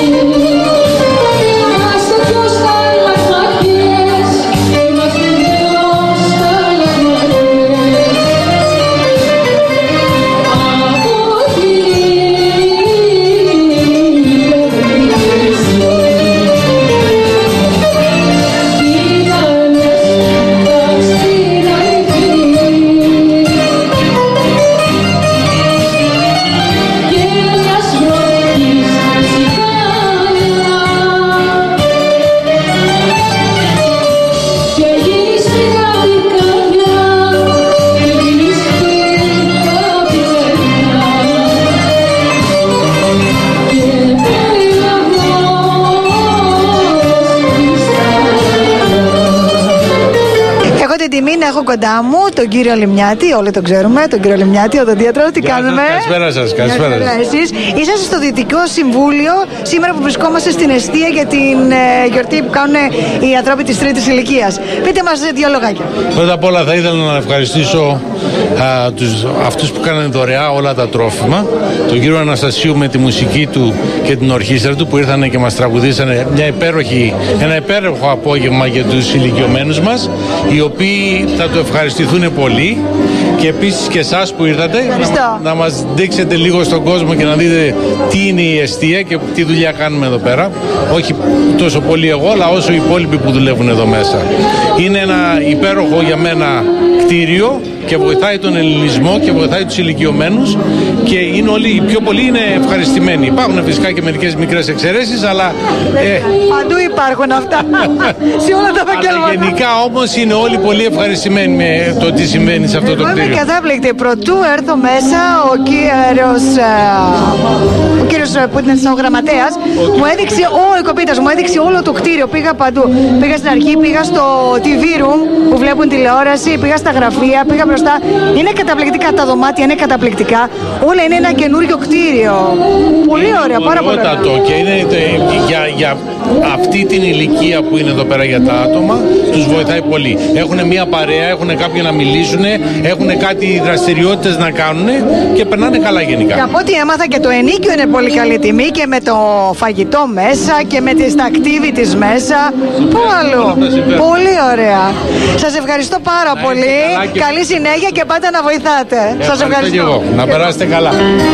τιμή να έχω κοντά μου τον κύριο Λιμνιάτη, όλοι τον ξέρουμε, τον κύριο Λιμνιάτη, οδοντίατρο. Τι Γεια κάνουμε? σας, καλησπέρα σας, καλησπέρα σας. Εσείς είσαστε στο Δυτικό Συμβούλιο σήμερα που βρισκόμαστε στην εστία για την ε, γιορτή που κάνουν οι ανθρώποι της τρίτης ηλικίας. Πείτε μας δύο λογάκια. Πρώτα απ' όλα θα ήθελα να ευχαριστήσω α, τους, αυτούς που κάνανε δωρεά όλα τα τρόφιμα, τον κύριο Αναστασίου με τη μουσική του και την ορχήστρα του που ήρθαν και μας τραγουδήσανε μια υπέροχη, ένα υπέροχο απόγευμα για τους ηλικιωμένους μας, οι οποίοι θα το ευχαριστηθούν πολύ, και επίσης και εσάς που ήρθατε να, να μας δείξετε λίγο στον κόσμο και να δείτε τι είναι η εστία και τι δουλειά κάνουμε εδώ πέρα, όχι τόσο πολύ εγώ αλλά όσο οι υπόλοιποι που δουλεύουν εδώ μέσα. Είναι ένα υπέροχο για μένα κτίριο και βοηθάει τον ελληνισμό και βοηθάει τους ηλικιωμένους, και είναι όλοι, οι πιο πολλοί είναι ευχαριστημένοι. Υπάρχουν φυσικά και μερικές μικρές εξαιρέσεις, αλλά ε, παντού υπάρχουν αυτά σε όλα τα επαγγέλματα. Γενικά όμως είναι όλοι πολύ ευχαριστημένοι με το τι συμβαίνει σε αυτό το κτίριο. Είμαι κατάπληκτη. Πρωτού έρθω μέσα, ο κύριος, ο κύριος που ήταν ο γραμματέας μου έδειξε, ο οικοπίτας μου έδειξε όλο το κτίριο. Πήγα παντού. Πήγα στην αρχή, πήγα στο τι βι room που βλέπουν τηλεόραση, πήγα στα γραφεία, πήγα μπροστά. Είναι καταπληκτικά τα δωμάτια, είναι καταπληκτικά. Όλα είναι ένα καινούριο κτίριο. Πολύ ωραία, πάρα πολύ ωραία. Και είναι για, για αυτή την ηλικία που είναι εδώ πέρα για τα άτομα, τους βοηθάει πολύ. Έχουν μια παρέα, έχουν κάποιοι να μιλήσουν, έχουν κάτι δραστηριότητες να κάνουν και περνάνε καλά γενικά. Και από ό,τι έμαθα και το ενίκιο είναι πολύ καλή τιμή και με το φαγητό μέσα και με τις activities μέσα. Πού αλλού. Πολύ ωραία. Σας ευχαριστώ πάρα να πολύ. Καλή συνέχεια και πάντα να βοηθάτε. Ευχαριστώ. Σας ευχαριστώ. Και εγώ. Να περάσετε καλά.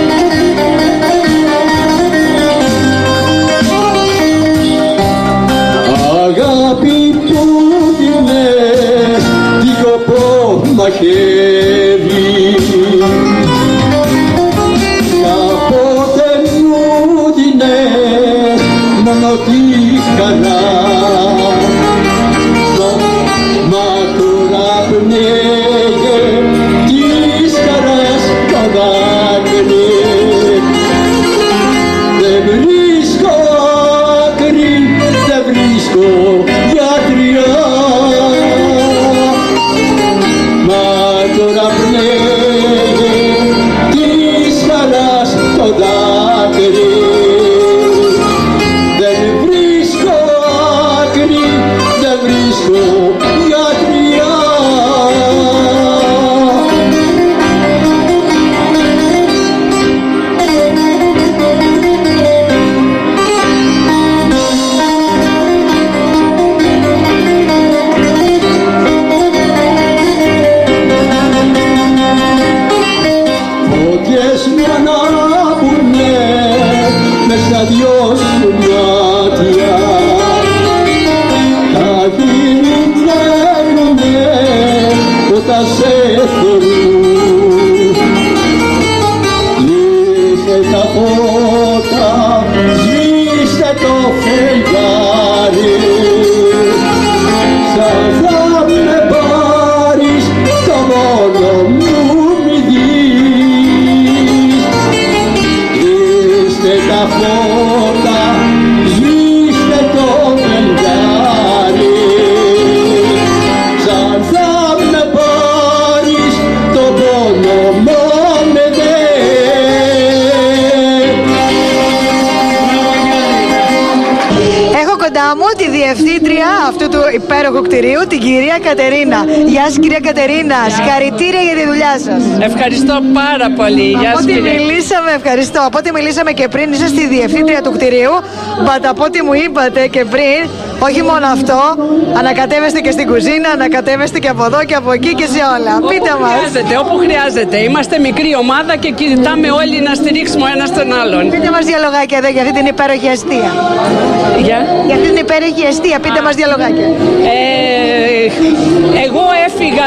Αγάπη που δίνες δίκοπο μαχαίρι, κάποτε μου δίνες μόνο τη χαρά, μα τώρα πνέγε της χαράς το δάκρυ. Δεν βρίσκω άκρη, δεν βρίσκω γιατριά, μα τώρα πνέγε της χαράς το δάκρυ. Δεν βρίσκω άκρη, δεν βρίσκω γιατριά. Φωτιές να ανάπουνε μες στα δυο σου μάτια, τα χείλη τρέμουνε όταν σε θεωρούν. Κλείστε τα φώτα, σβήστε το φεγγάρι, σαν θα με πάρεις το μόνο μου μη δεις. Κλείστε τα φώτα, σβήστε το φεγγάρι, σαν θα με πάρεις το πόνο μου με δες. Έχω κοντά μου τη διευθύντρια αυτού του υπέροχου κτηρίου, την κυρία Κατερίνα. Γεια σας κυρία Κατερίνα, συγχαρητήρια για τη δουλειά σας. Ευχαριστώ πάρα πολύ. Γεια Από σας, ό,τι κύριε. μιλήσαμε, ευχαριστώ. Από ό,τι μιλήσαμε και πριν, είσαστε η διευθύντρια του κτηρίου. But από ό,τι μου είπατε και πριν, όχι μόνο αυτό, ανακατεύεστε και στην κουζίνα, ανακατεύεστε και από εδώ και από εκεί και σε όλα. Όπου Πείτε μας. χρειάζεται, όπου χρειάζεται. Είμαστε μικρή ομάδα και κοιτάμε όλοι να στηρίξουμε ο ένας τον άλλον. Πείτε μας δύο λογάκια εδώ για αυτή την υπέροχη αιστεία. Για, για αυτή την υπέροχη αιστεία, πείτε μας δύο λογάκια. Ε, εγώ έφυγα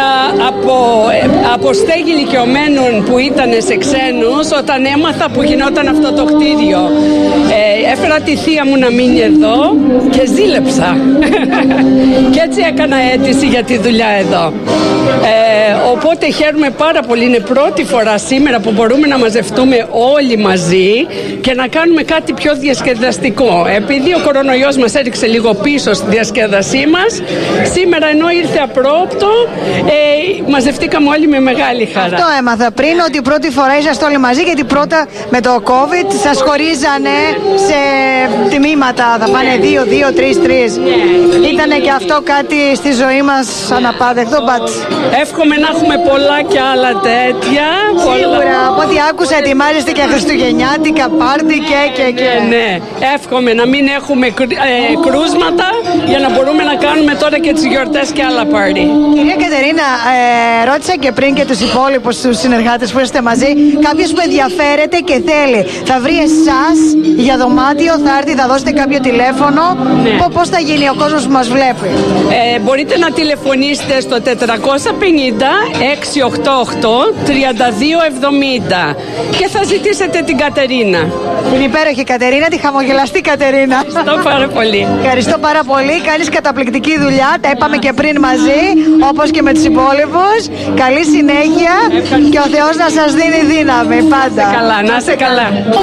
από, από στέγη ηλικιωμένων που ήταν σε ξένους όταν έμαθα που γινόταν αυτό το κτίριο. Ε, έφερα τη θεία μου να μείνει εδώ και ζήλεψα. Και έτσι έκανα αίτηση για τη δουλειά εδώ. Ε, οπότε χαίρομαι πάρα πολύ. Είναι πρώτη φορά σήμερα που μπορούμε να μαζευτούμε όλοι μαζί και να κάνουμε κάτι πιο διασκεδαστικό. Επειδή ο κορονοϊός μας έριξε λίγο πίσω στη διασκέδασή μας, σήμερα ενώ ήρθε απρόπτω, ε, μαζευτήκαμε όλοι με μεγάλη χαρά. Αυτό έμαθα πριν, ότι πρώτη φορά είσαστε όλοι μαζί, γιατί πρώτα με το COVID σας χωρίζανε σε τμήματα. Θα πάνε δύο, δύο, τρεις, τρεις. Yeah. Ήτανε και αυτό κάτι στη ζωή μας αναπάδεκτο, but... Εύχομαι να έχουμε πολλά και άλλα τέτοια. Σίγουρα, από ό,τι άκουσα ετοιμάζεστε και χριστουγεννιάτικα πάρτι και και και. Ναι, εύχομαι να μην έχουμε ε, κρούσματα για να μπορούμε να κάνουμε τώρα και τις γιορτές και άλλα πάρτι. Κυρία Κατερίνα, ε, ρώτησα και πριν και τους υπόλοιπους τους συνεργάτες που είστε μαζί, κάποιος που ενδιαφέρεται και θέλει, θα βρει εσάς για δωμάτιο, θα έρθει, θα δώσετε κάποιο τηλέφωνο. Ναι. Πώς θα γίνει ο κόσμος που μας βλέπει? Ε, μπορείτε να τηλεφωνήσετε στο τετρακόσια πενήντα έξι ογδόντα οκτώ τριάντα δύο εβδομήντα και θα ζητήσετε την Κατερίνα. Την υπέροχη Κατερίνα, τη χαμογελαστή Κατερίνα. Ευχαριστώ πάρα πολύ. Ευχαριστώ πάρα πολύ. Κάνεις καταπληκτική δουλειά. Τα είπαμε και πριν μαζί, όπως και με τους υπόλοιπους. Καλή συνέχεια. Ευχαριστώ. Και ο Θεός να σας δίνει δύναμη πάντα. Να είστε καλά, να είστε καλά.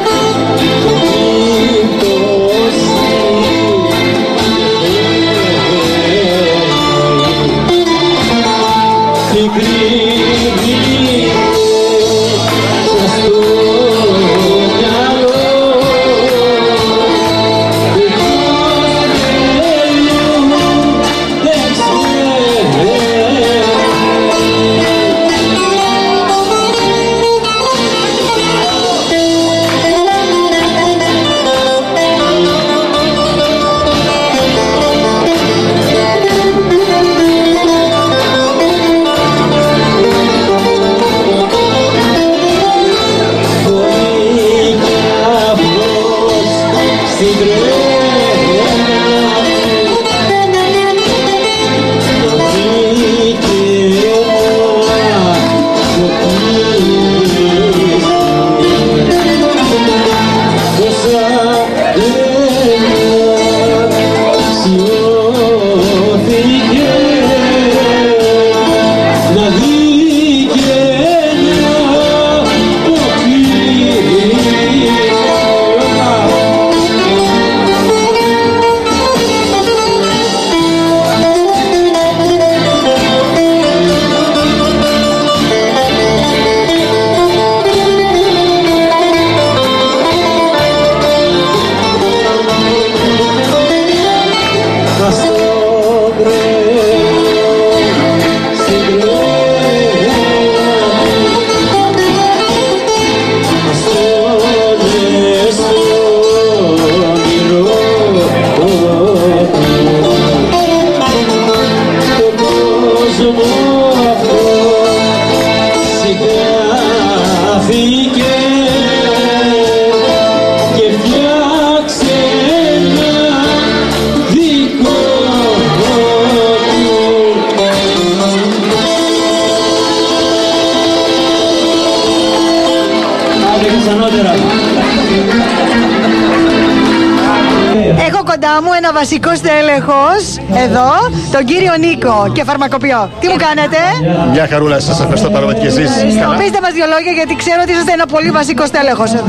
Έχω κοντά μου ένα βασικό στέλεχος εδώ, τον κύριο Νίκο και φαρμακοποιό. Τι μου κάνετε? Μια χαρούλα, σας ευχαριστώ πάρα πολύ και εσείς. Πείστε μας δύο λόγια, γιατί ξέρω ότι είσαστε ένα πολύ βασικό στέλεχος εδώ.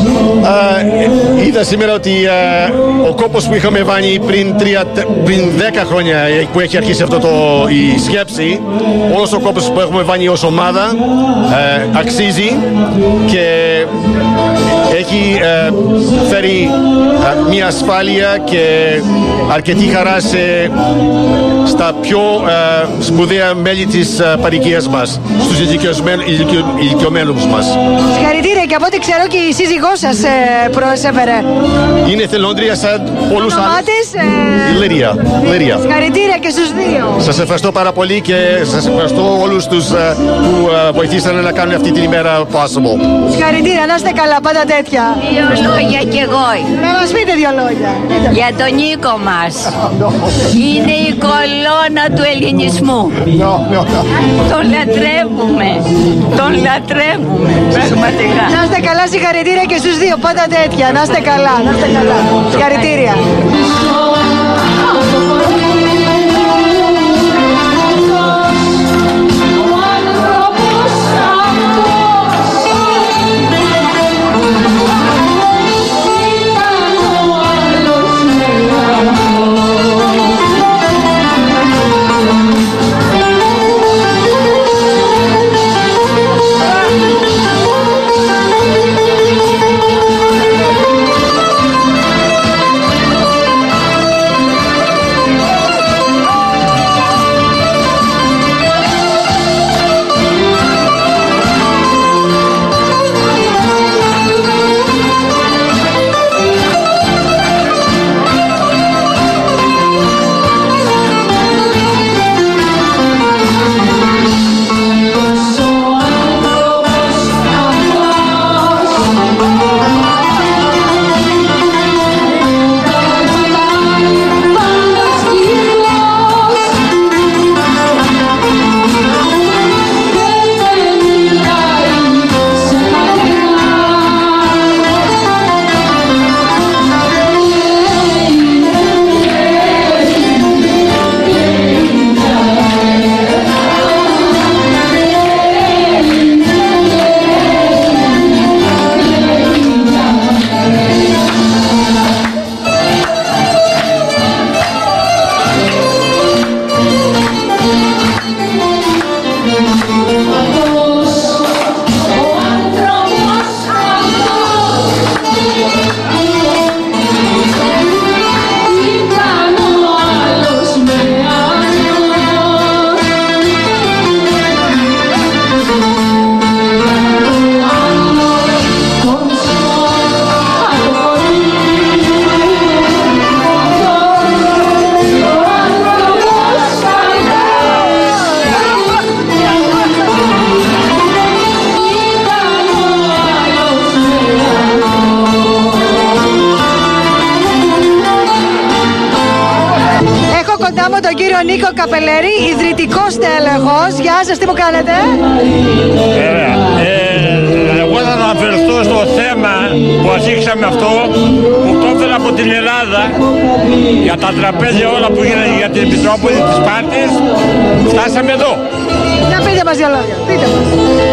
Α, είδα σήμερα ότι α, ο κόπος που είχαμε βάλει πριν, τρία, πριν δέκα χρόνια που έχει αρχίσει αυτό το, η σκέψη, όλος ο κόπος που έχουμε βάλει ως ομάδα α, αξίζει και έχει α, φέρει α, μια ασφάλεια και αρκετή χαρά σε, στα πιο α, σπουδαία μέλη της α, παροικίας μας, στους ηλικιωμένους μας. Συγχαρητήρια, και από ό,τι ξέρω και η σύζυγός σας ε, προσέφερε. Είναι θελόντρια σαν πολλούς άλλους. Ε... Λύρια. Λύρια. Συγχαρητήρια και στους δύο. Σας ευχαριστώ πάρα πολύ και σας ευχαριστώ όλους τους uh, που uh, βοηθήσανε να κάνουν αυτή την ημέρα possible. Συγχαρητήρια, να είστε καλά, πάντα τέτοια. Δύο λόγια κι εγώ. Να μας πείτε δύο λόγια. για τον Νίκο μας. Είναι η κολόνα του ελληνισμού. Τον λατρεύουμε. Τον λατρεύουμε. Πραγματικά. Να είστε καλά, συγχαρητήρια και στους δύο. Πάντα τέτοια. Να είστε καλά. Να είστε καλά. Συγχαρητήρια. Τον κύριο Νίκο Καπελέρη, ιδρυτικός τέλεχος. Γεια σας, τι μου κάνετε? Βέβαια. Ε, εγώ θα αναφερθώ στο θέμα που αρχίσαμε αυτό, που το έφερα από την Ελλάδα, για τα τραπέζια όλα που γίνανε για την Επιτρόπολη της Σπάρτης. Φτάσαμε εδώ. Για πείτε μας δύο λόγια, πείτε μας.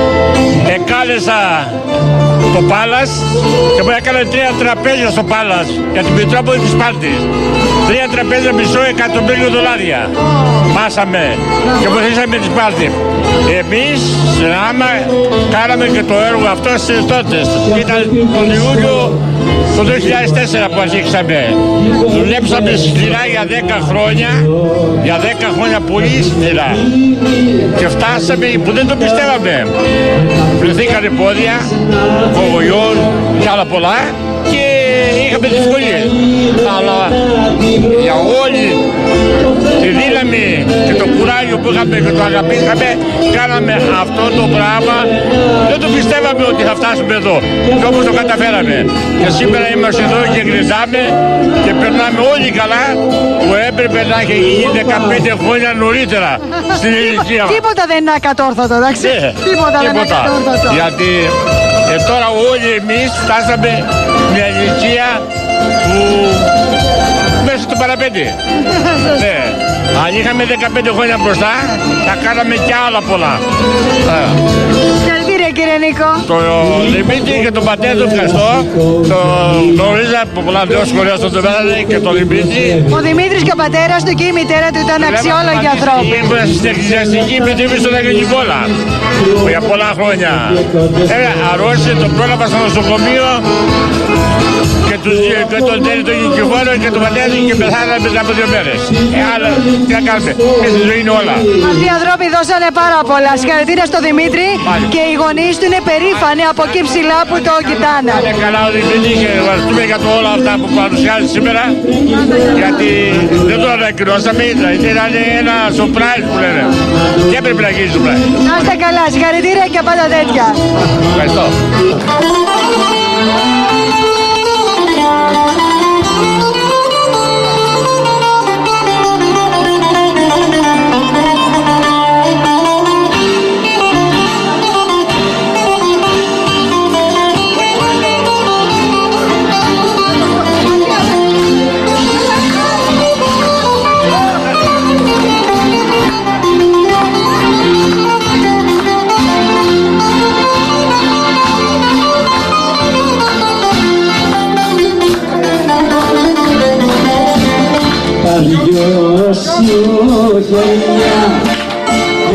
Εκάλεσα το Πάλας και μου έκανε τρία τραπέζια στο Πάλας για την Επιτρόπολη της Σπάρτης. Τρία τραπέζια μισό εκατομμύριο δολάρια. Μάσαμε και βοηθήσαμε τη Σπάρτη. Εμείς άμα κάναμε και το έργο αυτό στις τότε. Ήταν τον Ιούλιο το δύο χιλιάδες τέσσερα που αρχίσαμε. Δουλέψαμε σκληρά για δέκα χρόνια. Για δέκα χρόνια πολύ σκληρά. Και φτάσαμε που δεν το πιστεύαμε. Πληθήκανε πόδια, κοβολιών και άλλα πολλά. Και είχαμε δυσκολίες. Αλλά για όλη τη δύναμη και το κουράγιο που είχαμε και το αγαπήσαμε, κάναμε αυτό το πράγμα. Δεν το πιστεύαμε ότι θα φτάσουμε εδώ. Και όμως το καταφέραμε. Και σήμερα είμαστε εδώ και γρυζάμε και περνάμε όλοι καλά, που έπρεπε να έχει γίνει δεκαπέντε χρόνια νωρίτερα στην ηλικία μας. Τίποτα δεν είναι ακατόρθωτο, εντάξει. Ναι, τίποτα δεν είναι ακατόρθωτο. Γιατί ε, τώρα όλοι εμείς φτάσαμε μια ηλικία που μέσα στο παραπέντε. Ναι. Αν είχαμε δεκαπέντε χρόνια μπροστά, θα κάναμε κι άλλα πολλά. Συγχαρητήρια κύριε Νίκο. Το Δημήτρη και τον πατέρα του ευχαριστώ. Το γνωρίζα από πολλά δύο σχολεία στον Τεβέρανε και τον Δημήτρη. Ο Δημήτρης και ο πατέρας του και η μητέρα του ήταν αξιόλογοι ανθρώποι. Ήμουν στην εκκλησιαστική επιτροπή στον Αγιο Νικόλα για πολλά χρόνια. Βέβαια, αρρώστησε, το πρόλαβα στο νοσοκομείο και, τους, και τον τέλει τον Νικηφόρο και τον πατέρα του και πεθάναμε μετά από δύο μέρες. Ε, αλλά τι να κάνουμε, και στη ζωή είναι όλα. Αυτοί οι ανθρώποι δώσανε πάρα πολλά. Συγχαρητήρια στο Δημήτρη. Πάλι. Και οι γονείς του είναι περήφανοι από εκεί ψηλά που το κοιτάνε. Είναι καλά ο Δημήτρη και ευχαριστούμε για το όλα αυτά που παρουσιάζει σήμερα. Γιατί δεν το ανακοινώσαμε, ήταν ένα surprise που λένε. Και έπρεπε να γίνει surprise. Να είστε καλά, συγχαρητήρια και πάντα τέτοια. Ευχαριστώ.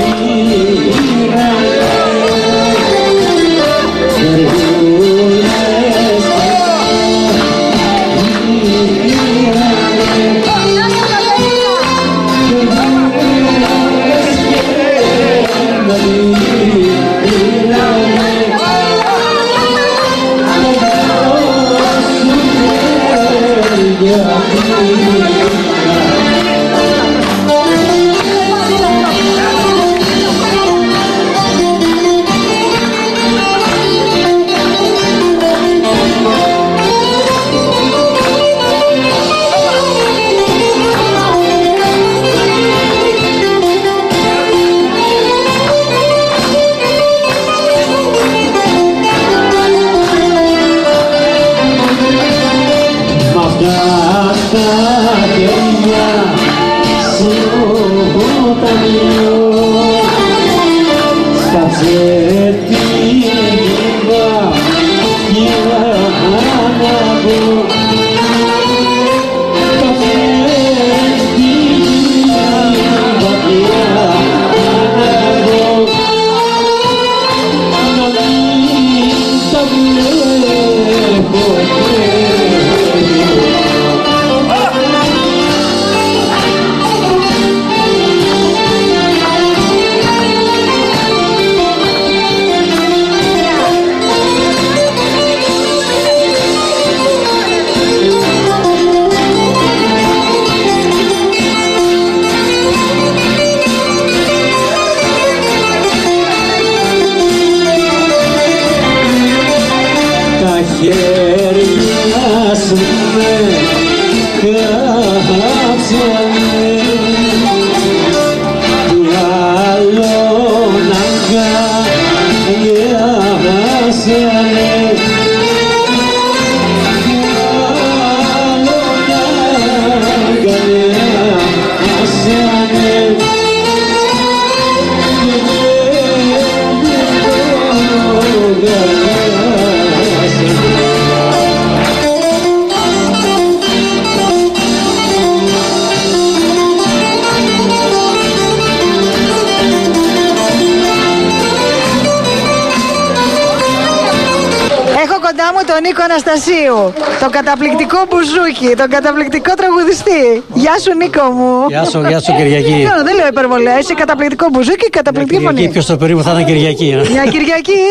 Τον Νίκο Αναστασίου, τον καταπληκτικό μπουζούκι, τον καταπληκτικό τραγουδιστή. Γεια σου Νίκο μου. Γεια σου, γεια σου Κυριακή. Δεν, δεν λέω υπερβολές, είσαι καταπληκτικό μπουζούκι, καταπληκτική φωνή. Κυριακή, ποιος το περίπου θα ήταν Κυριακή. Μια Κυριακή.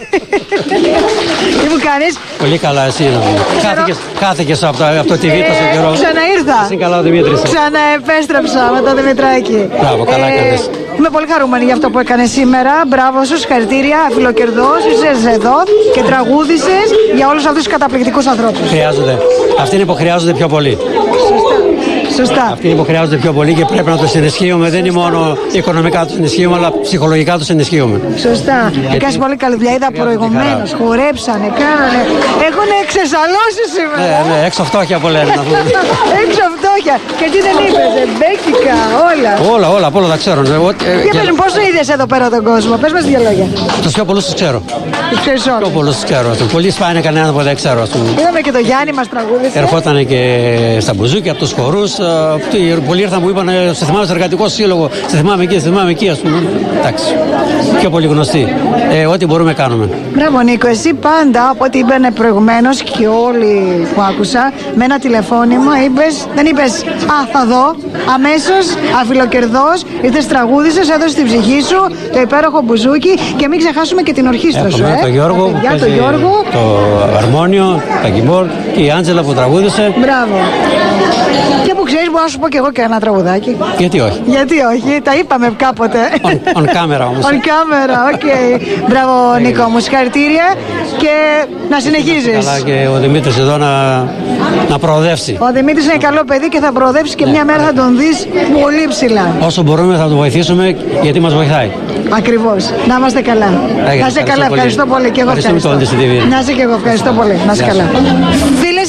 Τι μου κάνεις? Πολύ καλά εσύ νομίζω. Χάθηκες, χάθηκες από το, από το τι βι τόσο καιρό. Ξαναήρθα. Εσύ καλά ο Δημήτρης. Ξαναεπέστρεψα με τον Δημητράκη. Μπράβο, καλά ε, κάνεις. Είμαι πολύ χαρούμενη για αυτό που έκανε σήμερα. Μπράβο σου, συγχαρητήρια, αφιλοκερδός, είσαι εδώ και τραγούδησες για όλους αυτούς τους καταπληκτικούς ανθρώπους. Χρειάζονται. Αυτοί είναι που χρειάζονται πιο πολύ. Σωστά. Σωστά. Αυτοί είναι που χρειάζονται πιο πολύ και πρέπει να τους ενισχύουμε. Δεν είναι μόνο οικονομικά τους ενισχύουμε, αλλά ψυχολογικά τους ενισχύουμε. Σωστά. Γιατί... Κάνεις πολύ καλή δουλειά. Είδα προηγουμένως. Χορέψανε, κάνανε. Έχουν εξεσαλώσει σήμερα. Ναι, ναι, έξω φτώχεια που λένε. Έξω φτώχεια. Και τι δεν είπες, μπέκικα, όλα. Όλα, όλα, όλα τα ξέρω. Και πες μου, πόσο είδες εδώ πέρα τον κόσμο, πες μας δύο λόγια. Τους πιο πολλούς τους ξέρω. Τους ξέρεις όλους. Πιο πολλούς τους ξέρω. Πολύ σπάνια κανέναν που δεν ξέρω. Είδαμε και το Γιάννη μας τραγούδισε. Ερχόταν και στα μπουζούκια από τους χορούς. Πολλοί ήρθαν μου είπαν, σε θυμάμαι στο εργατικό σύλλογο, σε θυμάμαι εκεί, σε θυμάμαι εκεί, ας πούμε. Εντάξει. Πιο πολύ γνωστοί. Ε, ό,τι μπορούμε κάνουμε. Μπράβο Νίκο, εσύ πάντα, από ό,τι είπαν προηγουμένως και όλοι που άκουσα, με ένα τηλεφώνημα είπες, δεν είπες α, θα δω, αμέσως, αφιλοκερδός, ήρθες τραγούδισες, έδωσες την ψυχή σου, το υπέροχο μπουζούκι και μην ξεχάσουμε και την ορχήστρα σου. Ε, το Γιώργο, παιδιά, το, Γιώργο. το αρμόνιο, τα κιμπόρ και η Άντζελα που τραγούδισε. Μπράβο. Και που ξέρεις, μπορώ να σου πω και εγώ και ένα τραγουδάκι. Γιατί όχι. Γιατί όχι, τα είπαμε κάποτε. On, on camera όμως. On camera, οκ. Okay. Μπράβο Νίκο μου, συγχαρητήρια και να συνεχίζεις. Καλά και ο Δημήτρης εδώ να, να προοδεύσει. Ο Δημήτρης είναι καλό παιδί και θα προοδεύσει και ναι, μια μέρα θα τον δεις πολύ ψηλά. Όσο μπορούμε θα τον βοηθήσουμε γιατί μας βοηθάει. Ακριβώς. Να είμαστε καλά. Έγινε, να είσαι καλά, ευχαριστώ πολύ. Και εγώ ευχαριστώ. Να είσαι και εγώ, ευχαριστώ πολύ. Να είσαι καλά. Φίλες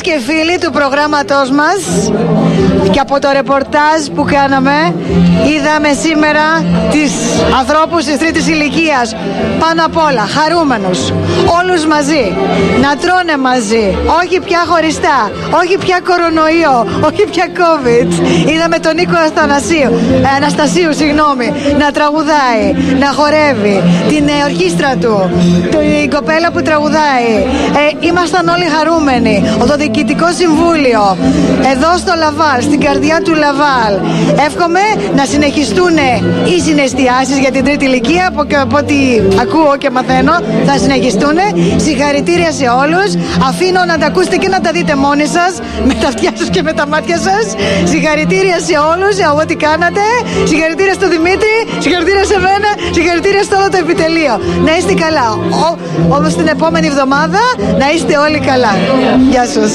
Φίλες και φίλοι του προγράμματός μας και από το ρεπορτάζ που κάναμε είδαμε σήμερα τις ανθρώπους της τρίτης ηλικίας, πάνω απ' όλα χαρούμενους, όλους μαζί, να τρώνε μαζί, όχι πια χωριστά, όχι πια κορονοϊό, όχι πια COVID. Είδαμε τον Νίκο Αναστασίου, ε, Αναστασίου συγγνώμη, να τραγουδάει, να χορεύει, την ε, ορχήστρα του, την κοπέλα που τραγουδάει. Ε, ήμασταν όλοι χαρούμενοι. Το Διοικητικό Συμβούλιο εδώ στο Λαβάλ, στην καρδιά του Λαβάλ. Εύχομαι να συνεχιστούν οι συναισθιάσεις για την τρίτη ηλικία, από, από ό,τι ακούω και μαθαίνω θα συνεχιστούν. Συγχαρητήρια σε όλους. Αφήνω να τα ακούσετε και να τα δείτε μόνοι σας, με τα αυτιά σας και με τα μάτια σας. Συγχαρητήρια σε όλους για ό,τι κάνατε. Συγχαρητήρια στο Δημήτρη, συγχαρητήρια σε μένα, συγχαρητήρια στο όλο το επιτελείο. Να είστε καλά. Όμως την επόμενη εβδομάδα να είστε όλοι καλά. Γεια σας.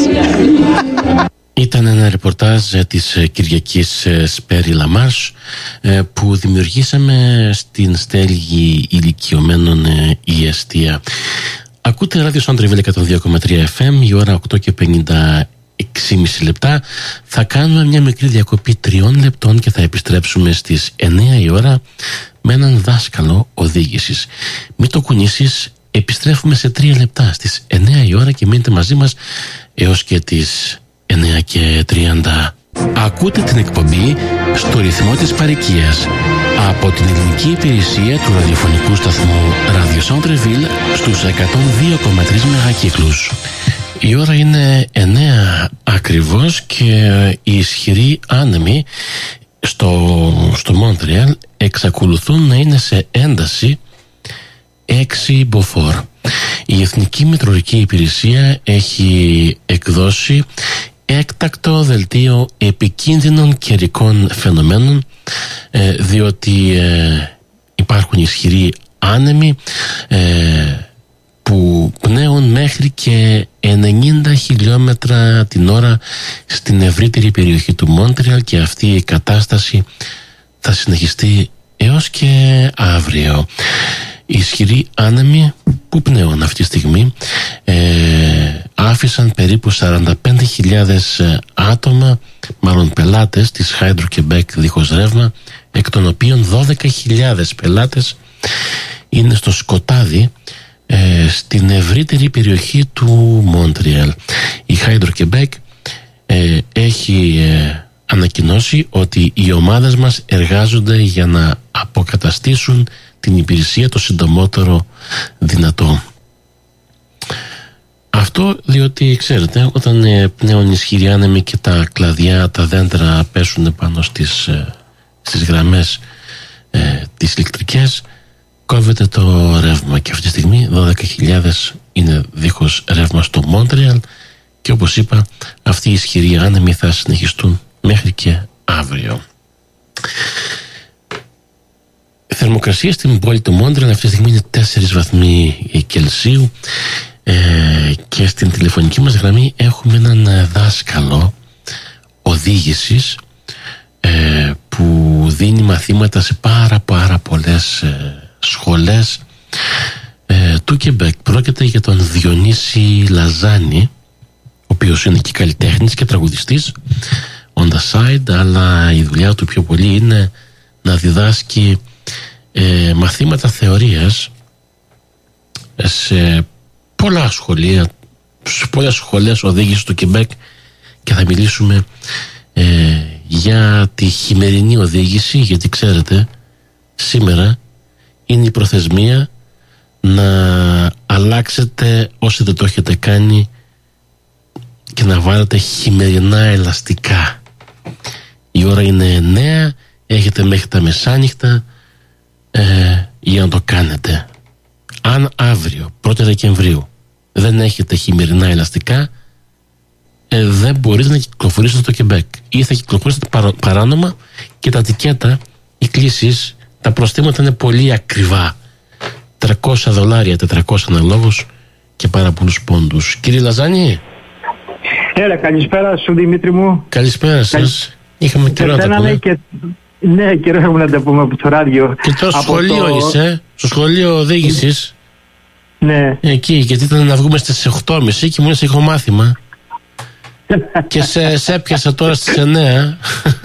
Ήταν ένα ρεπορτάζ της Κυριακής Σπέρι Λαμάρς που δημιουργήσαμε στην στέλγη ηλικιωμένων η εστία. Ακούτε ράδιο Σόντρεβιλ εκατόν δύο κόμμα τρία εφ εμ, η ώρα οκτώ και πενήντα έξι και μισή λεπτά. Θα κάνουμε μια μικρή διακοπή τριών λεπτών και θα επιστρέψουμε στις εννέα η ώρα με έναν δάσκαλο οδήγησης. Μην το κουνήσεις, επιστρέφουμε σε τρία λεπτά στις εννέα η ώρα και μείνετε μαζί μας έως και τις εννέα και τριάντα. Ακούτε την εκπομπή στο ρυθμό της παροικίας από την ελληνική υπηρεσία του ραδιοφωνικού σταθμού Radio Centreville στους εκατόν δύο κόμμα τρία μεγακύκλους. Η ώρα είναι εννέα ακριβώς και οι ισχυροί άνεμοι στο, στο Μόντρεαλ εξακολουθούν να είναι σε ένταση έξι μποφόρ. Η Εθνική Μετεωρολογική Υπηρεσία έχει εκδώσει έκτακτο δελτίο επικίνδυνων καιρικών φαινομένων, ε, διότι ε, υπάρχουν ισχυροί άνεμοι ε, που πνέουν μέχρι και ενενήντα χιλιόμετρα την ώρα στην ευρύτερη περιοχή του Μόντρεαλ και αυτή η κατάσταση θα συνεχιστεί έως και αύριο. Οι ισχυροί άνεμοι που πνέουν αυτή τη στιγμή ε, άφησαν περίπου σαράντα πέντε χιλιάδες άτομα, μάλλον πελάτες της Hydro-Québec δίχως ρεύμα, εκ των οποίων δώδεκα χιλιάδες πελάτες είναι στο σκοτάδι ε, στην ευρύτερη περιοχή του Μόντρεαλ. Η Hydro-Québec ε, έχει ε, ανακοινώσει ότι οι ομάδες μας εργάζονται για να αποκαταστήσουν την υπηρεσία το συντομότερο δυνατό. Αυτό διότι ξέρετε, όταν ε, πνέουν ισχυροί άνεμοι και τα κλαδιά, τα δέντρα πέσουν πάνω στις, ε, στις γραμμές ε, τις ηλεκτρικές, κόβεται το ρεύμα και αυτή τη στιγμή δώδεκα χιλιάδες είναι δίχως ρεύμα στο Μόντρεαλ και όπως είπα αυτοί οι ισχυροί άνεμοι θα συνεχιστούν μέχρι και αύριο. Η θερμοκρασία στην πόλη του Μόντρεαλ αυτή τη στιγμή είναι τέσσερις βαθμοί Κελσίου ε, και στην τηλεφωνική μας γραμμή έχουμε έναν δάσκαλο οδήγησης ε, που δίνει μαθήματα σε πάρα πάρα πολλές ε, σχολές ε, του Κεμπέκ. Πρόκειται για τον Διονύση Λαζάνη, ο οποίος είναι και καλλιτέχνης και τραγουδιστής on the side, αλλά η δουλειά του πιο πολύ είναι να διδάσκει ε, μαθήματα θεωρίας σε πολλά σχολεία, σε πολλές σχολές οδήγησης του Κεμπέκ και θα μιλήσουμε ε, για τη χειμερινή οδήγηση, γιατί ξέρετε σήμερα είναι η προθεσμία να αλλάξετε όσοι δεν το έχετε κάνει και να βάλετε χειμερινά ελαστικά. Η ώρα είναι εννέα, έχετε μέχρι τα μεσάνυχτα ε, για να το κάνετε. Αν αύριο, πρώτη Δεκεμβρίου, δεν έχετε χειμερινά ελαστικά, ε, δεν μπορείτε να κυκλοφορήσετε στο Κεμπέκ ή θα κυκλοφορήσετε παρα, παράνομα και τα τικέτα, οι κλήσεις, τα προστήματα είναι πολύ ακριβά. τριακόσια δολάρια, τετρακόσια αναλόγως και πάρα πολλούς πόντους. Κύριε Λαζάνη. Έλα, καλησπέρα σου Δημήτρη μου. Καλησπέρα σας. Καλ... Είχαμε καιρό να τα πούμε. Και... Ναι, καιρό έχουμε να τα πούμε από το ράδιο. Και το από σχολείο το... είσαι, στο σχολείο οδήγησης. Ναι. Εκεί, γιατί ήταν να βγούμε στις οκτώ και μισή και μου λες έχω μάθημα. Και σε, σε έπιασα τώρα στις εννέα.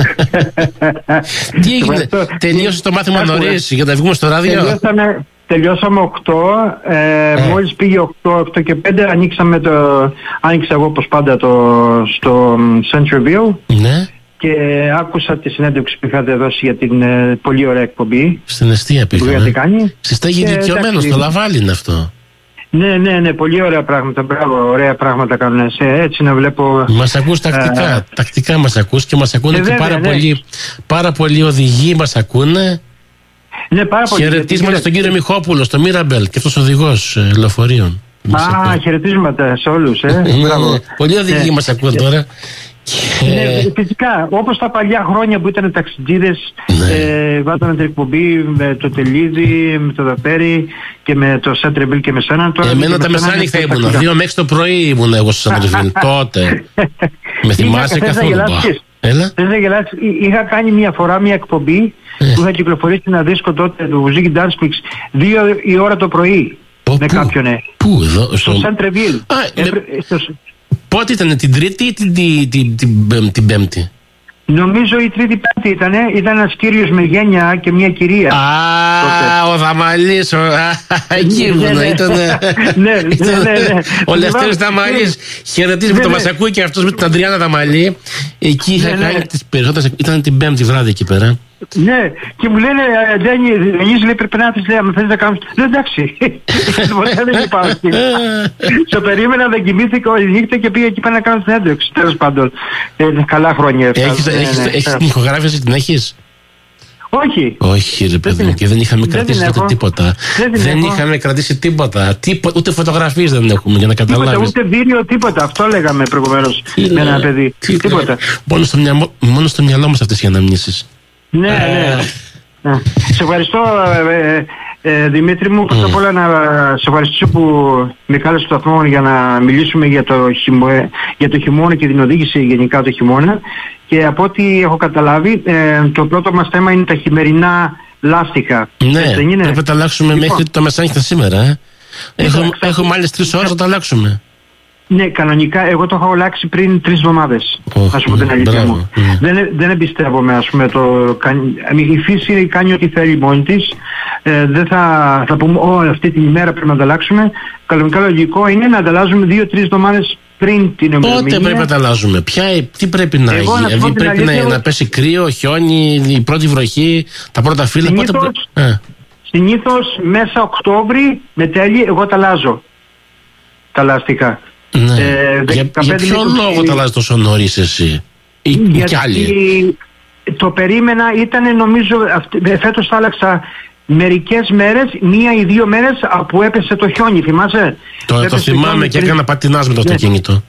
Τι έγινε, τελείωσε το μάθημα νωρίς για να βγούμε στο ράδιο? Τελειώσαμε, τελειώσαμε οκτώ, ε, ε. μόλις πήγε οκτώ, οκτώ και πέντε ανοίξαμε το, άνοιξα εγώ όπως πάντα το, στο Centerville. Ναι. Και άκουσα τη συνέντευξη που είχατε δώσει για την ε, πολύ ωραία εκπομπή. Στην εστία πήγαμε. Στη στέγη δικαιωμένος, το Λαβάλ είναι αυτό. Ναι, ναι, ναι, πολύ ωραία πράγματα. Μπράβο, ωραία πράγματα κάνουν. Έτσι να βλέπω. Μας ακούς τακτικά. Ε, τακτικά μας ακούς και μας ακούνε ε, και βέβαια, πάρα, ναι. πολλοί, πάρα πολλοί οδηγοί μας ακούνε. Ναι, πάρα πολύ. Χαιρετίσματα στον κύριο Μιχόπουλο, στο Μίραμπελ και αυτός οδηγός ε, λεωφορείων. Α, χαιρετίσματα σε όλους. Ε. Μπράβο. Πολλοί οδηγοί ναι. μας ακούν τώρα. Και... Ναι, φυσικά, όπως τα παλιά χρόνια που ήταν ταξιτζίδες, ναι. ε, βάζανε την εκπομπή με το Τελίδη, με το Δαπέρι και με το Σέντρεβιλ και με σένα. Τώρα εμένα τα μεσάνυχτα ήμουνα, δύο μέχρι το πρωί ήμουν εγώ στο Σέντρεβιλ τότε. Με θυμάσαι καθόλου? Έλα. Θες να γελάσεις, είχα κάνει μια φορά μια εκπομπή ε. που είχα κυκλοφορήσει ένα δίσκο τότε του Ziggy Dance Mix δύο η ώρα το πρωί. Πο, με πού, κάποιον ε. Πού εδώ? Στο Σέντρεβιλ. Πότε ήταν, την Τρίτη ή την, την, την, την, την Πέμπτη? Νομίζω η Τρίτη Πέμπτη ήταν, ήταν ένας κύριος με γένια και μια κυρία. Α, ο Δαμαλής, εκεί ήμουν, ήταν ο Λευτέρης Δαμαλής. Χαιρετίζουμε τον Μασακού και αυτός με την Αντριάννα Δαμαλή. Εκεί είχα κάνει τις περισσότερες, ήταν την Πέμπτη βράδυ εκεί πέρα. Ναι, και μου λένε, Δενής, λέει, πρέπει να έρθεις, λέει, αν θέλεις να κάνεις. Λέω, εντάξει, δεν υπάρχει. Στο περίμενα, δεν κοιμήθηκα όλη νύχτα και πήγα εκεί πέρα να κάνω συνέντευξη. Τέλος πάντων, καλά χρόνια. Έχεις την ηχογράφηση, την έχεις? Όχι. Όχι ρε παιδί μου, και δεν είχαμε κρατήσει τότε τίποτα. Δεν είχαμε κρατήσει τίποτα. Ούτε φωτογραφίες δεν έχουμε για να καταλάβεις. Ούτε βίντεο, τίποτα. Αυτό λέγαμε προηγουμένως με ένα παιδί. Τίποτα. Μόνο στο μυαλό μας αυτές οι αναμνήσεις. Ναι, ναι. Σε ευχαριστώ ε, ε, Δημήτρη μου. Πρώτα απ' όλα να σε ευχαριστήσω που με κάλεσε στο σταθμό για να μιλήσουμε για το, χειμω... για το χειμώνα και την οδήγηση γενικά το χειμώνα. Και από ό,τι έχω καταλάβει, ε, το πρώτο μας θέμα είναι τα χειμερινά λάστιχα. Ναι, είναι? Πρέπει να τα αλλάξουμε λοιπόν μέχρι το μεσάνυχτα σήμερα. Ε. Έχουμε, έχουμε άλλες τρεις ώρες να τα αλλάξουμε. Ναι, κανονικά εγώ το έχω αλλάξει πριν τρεις εβδομάδες. Oh, να σου πω την αλήθεια μου. Mm. Δεν, δεν εμπιστεύομαι, ας πούμε, το, η φύση κάνει ό,τι θέλει μόνη της. Ε, δεν θα, θα πούμε, Ω, αυτή την ημέρα πρέπει να τα αλλάξουμε. Κανονικά λογικό είναι να τα αλλάζουμε δύο-τρεις εβδομάδες πριν την ημερομηνία. Πότε πρέπει να τα αλλάζουμε? Ποια, τι πρέπει να γίνει? Δηλαδή πρέπει να, να πέσει κρύο, χιόνι, η πρώτη βροχή, τα πρώτα φύλλα? Συνήθως, πότε πρέ... ε. συνήθως μέσα Οκτώβρη με τέλη εγώ τα αλλάζω. Τα λαστικά. Ναι. Ε, για, για ποιο λόγο τα αλλάζει τόσο νωρίς εσύ ή κι άλλοι? Το περίμενα, ήταν νομίζω φέτος θα άλλαξα μερικές μέρες, μία ή δύο μέρες που έπεσε το χιόνι, θυμάσαι? Το, το θυμάμαι και πριν... έκανα πατινάζ με το αυτοκίνητο.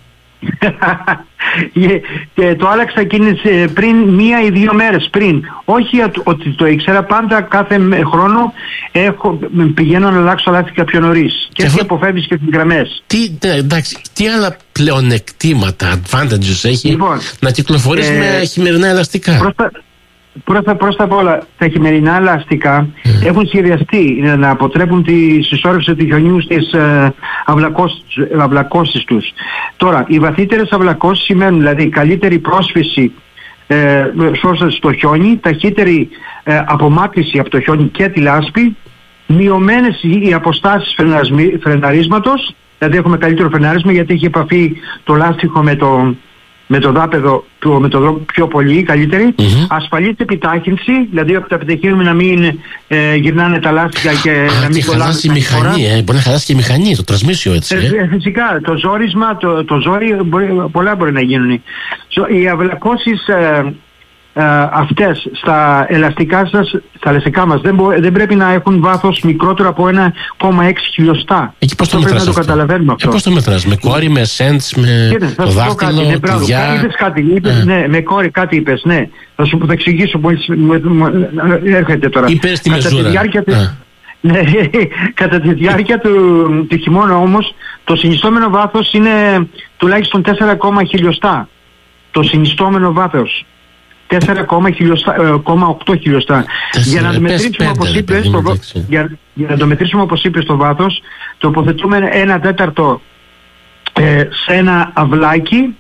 Και το άλλαξα εκείνες πριν μία ή δύο μέρες πριν. Όχι ότι το ήξερα, πάντα κάθε χρόνο έχω, πηγαίνω να αλλάξω λάστιχα πιο νωρίς. Και έτσι αποφεύγεις και τις γραμμές. Τι, ναι, εντάξει, τι άλλα πλεονεκτήματα, advantages έχει λοιπόν, να κυκλοφορείς ε, με χειμερινά ελαστικά? Πρόστα, Πρώτα, πρώτα απ' όλα, τα χειμερινά ελαστικά mm. έχουν σχεδιαστεί να αποτρέπουν τη συσσόρευση του χιονιού στις ε, αυλακώσεις τους. Τώρα, οι βαθύτερες αυλακώσεις σημαίνουν δηλαδή καλύτερη πρόσφυση ε, στο χιόνι, ταχύτερη ε, απομάκρυση από το χιόνι και τη λάσπη, μειωμένες οι αποστάσεις φρεναρίσματος, δηλαδή έχουμε καλύτερο φρενάρισμα γιατί έχει επαφή το λάστιχο με το με το δάπεδο με το δρόμο πιο πολύ, καλύτερη. Mm-hmm. Ασφαλής επιτάχυνση, δηλαδή από τα επιταχύνουμε να μην ε, γυρνάνε τα λάστιχα και Α, να μην κολλάνε. η μηχανή, ε, μπορεί να χαλάσει και η μηχανή, το τρασμίσιο έτσι. Ε. Ε, φυσικά, το ζόρισμα, το, το ζόρι, μπορεί, πολλά μπορεί να γίνουν. Οι αυλακώσεις ε, ε, αυτές στα ελαστικά σας, στα ελαστικά μας, δεν, μπο, δεν πρέπει να έχουν βάθος μικρότερο από ένα κόμμα έξι χιλιοστά. Εκεί πώς το μετράς αυτό? Το καταλαβαίνουμε αυτό. Ε, πώς το μετράς? Με κόρη, με σέντς, με Κύριε, το δάχτυλο, ναι, κλειδιά? Είπες κάτι, είπες, ε. ναι, με κόρη κάτι είπες, ναι. Θα σου θα εξηγήσω μόλις έρχεται τώρα. Είπες τη μεζούρα. Ναι, κατά τη διάρκεια του, του χειμώνα όμως, το συνιστόμενο βάθος είναι τουλάχιστον τέσσερα κόμμα χιλιοστά. Το συνιστόμενο βάθος. τέσσερα κόμμα οκτώ χιλιοστά. Για να το μετρήσουμε όπως είπες, το, για, για να το μετρήσουμε όπως είπες το βάθος, τοποθετούμε ένα τέταρτο ε, σε ένα αυλάκι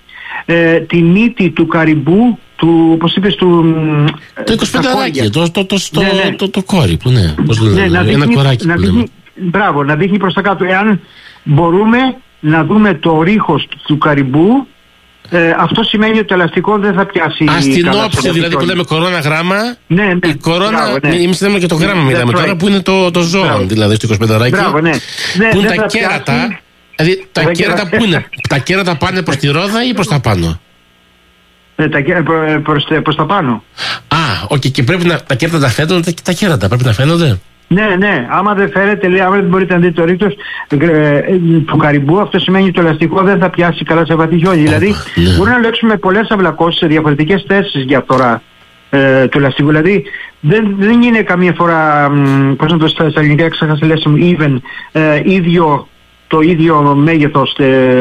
ε, τη μύτη του καρυμπού, του, πώς είπες, του... Το εικοσιπενταράκι, το, το, το, το, ναι, ναι. το, το, το κόρη που ναι, πώς το λέμε, ναι, ένα δείχνει, κοράκι να που δείχνει, μπράβο, να δείχνει προς τα κάτω. Εάν μπορούμε να δούμε το ρίχος του καρυμπού, ε, αυτό σημαίνει ότι το ελαστικό δεν θα πιάσει. Α, στην όψη δηλαδή που λέμε κορώνα γράμμα, ναι, ναι, η κορώνα, μπράβο, ναι. εμείς λέμε και το γράμμα ναι, μιλάμε τώρα right. που είναι το, το ζώο, μπράβο. Δηλαδή στο εικοσιπενταράκι, μπράβο, ναι. που είναι ναι, τα κέρατα, πιάσει, δηλαδή τα κέρατα που είναι, τα κέρατα πάνε προς τη ρόδα ή προς τα πάνω? Ε, τα, προ, προς, προς τα πάνω. Α, οκ, okay, και πρέπει να, τα κέρατα τα φαίνονται, τα, τα κέρατα πρέπει να φαίνονται. Ναι, ναι, άμα δεν φέρετε, λέει, άμα δεν μπορείτε να δείτε το ρίχτος του καρυμπού, αυτό σημαίνει ότι το ελαστικό δεν θα πιάσει καλά σε βαθύ χιόνι. Oh, δηλαδή, ναι. μπορούμε να λέξουμε πολλές αυλακώσεις σε διαφορετικές θέσεις για φθορά ε, του ελαστικού. Δηλαδή, δεν, δεν είναι καμία φορά, πώς να το στα, στα ελληνικά ξέχασα λέξουμε, even, ε, ίδιο, το ίδιο μέγεθος.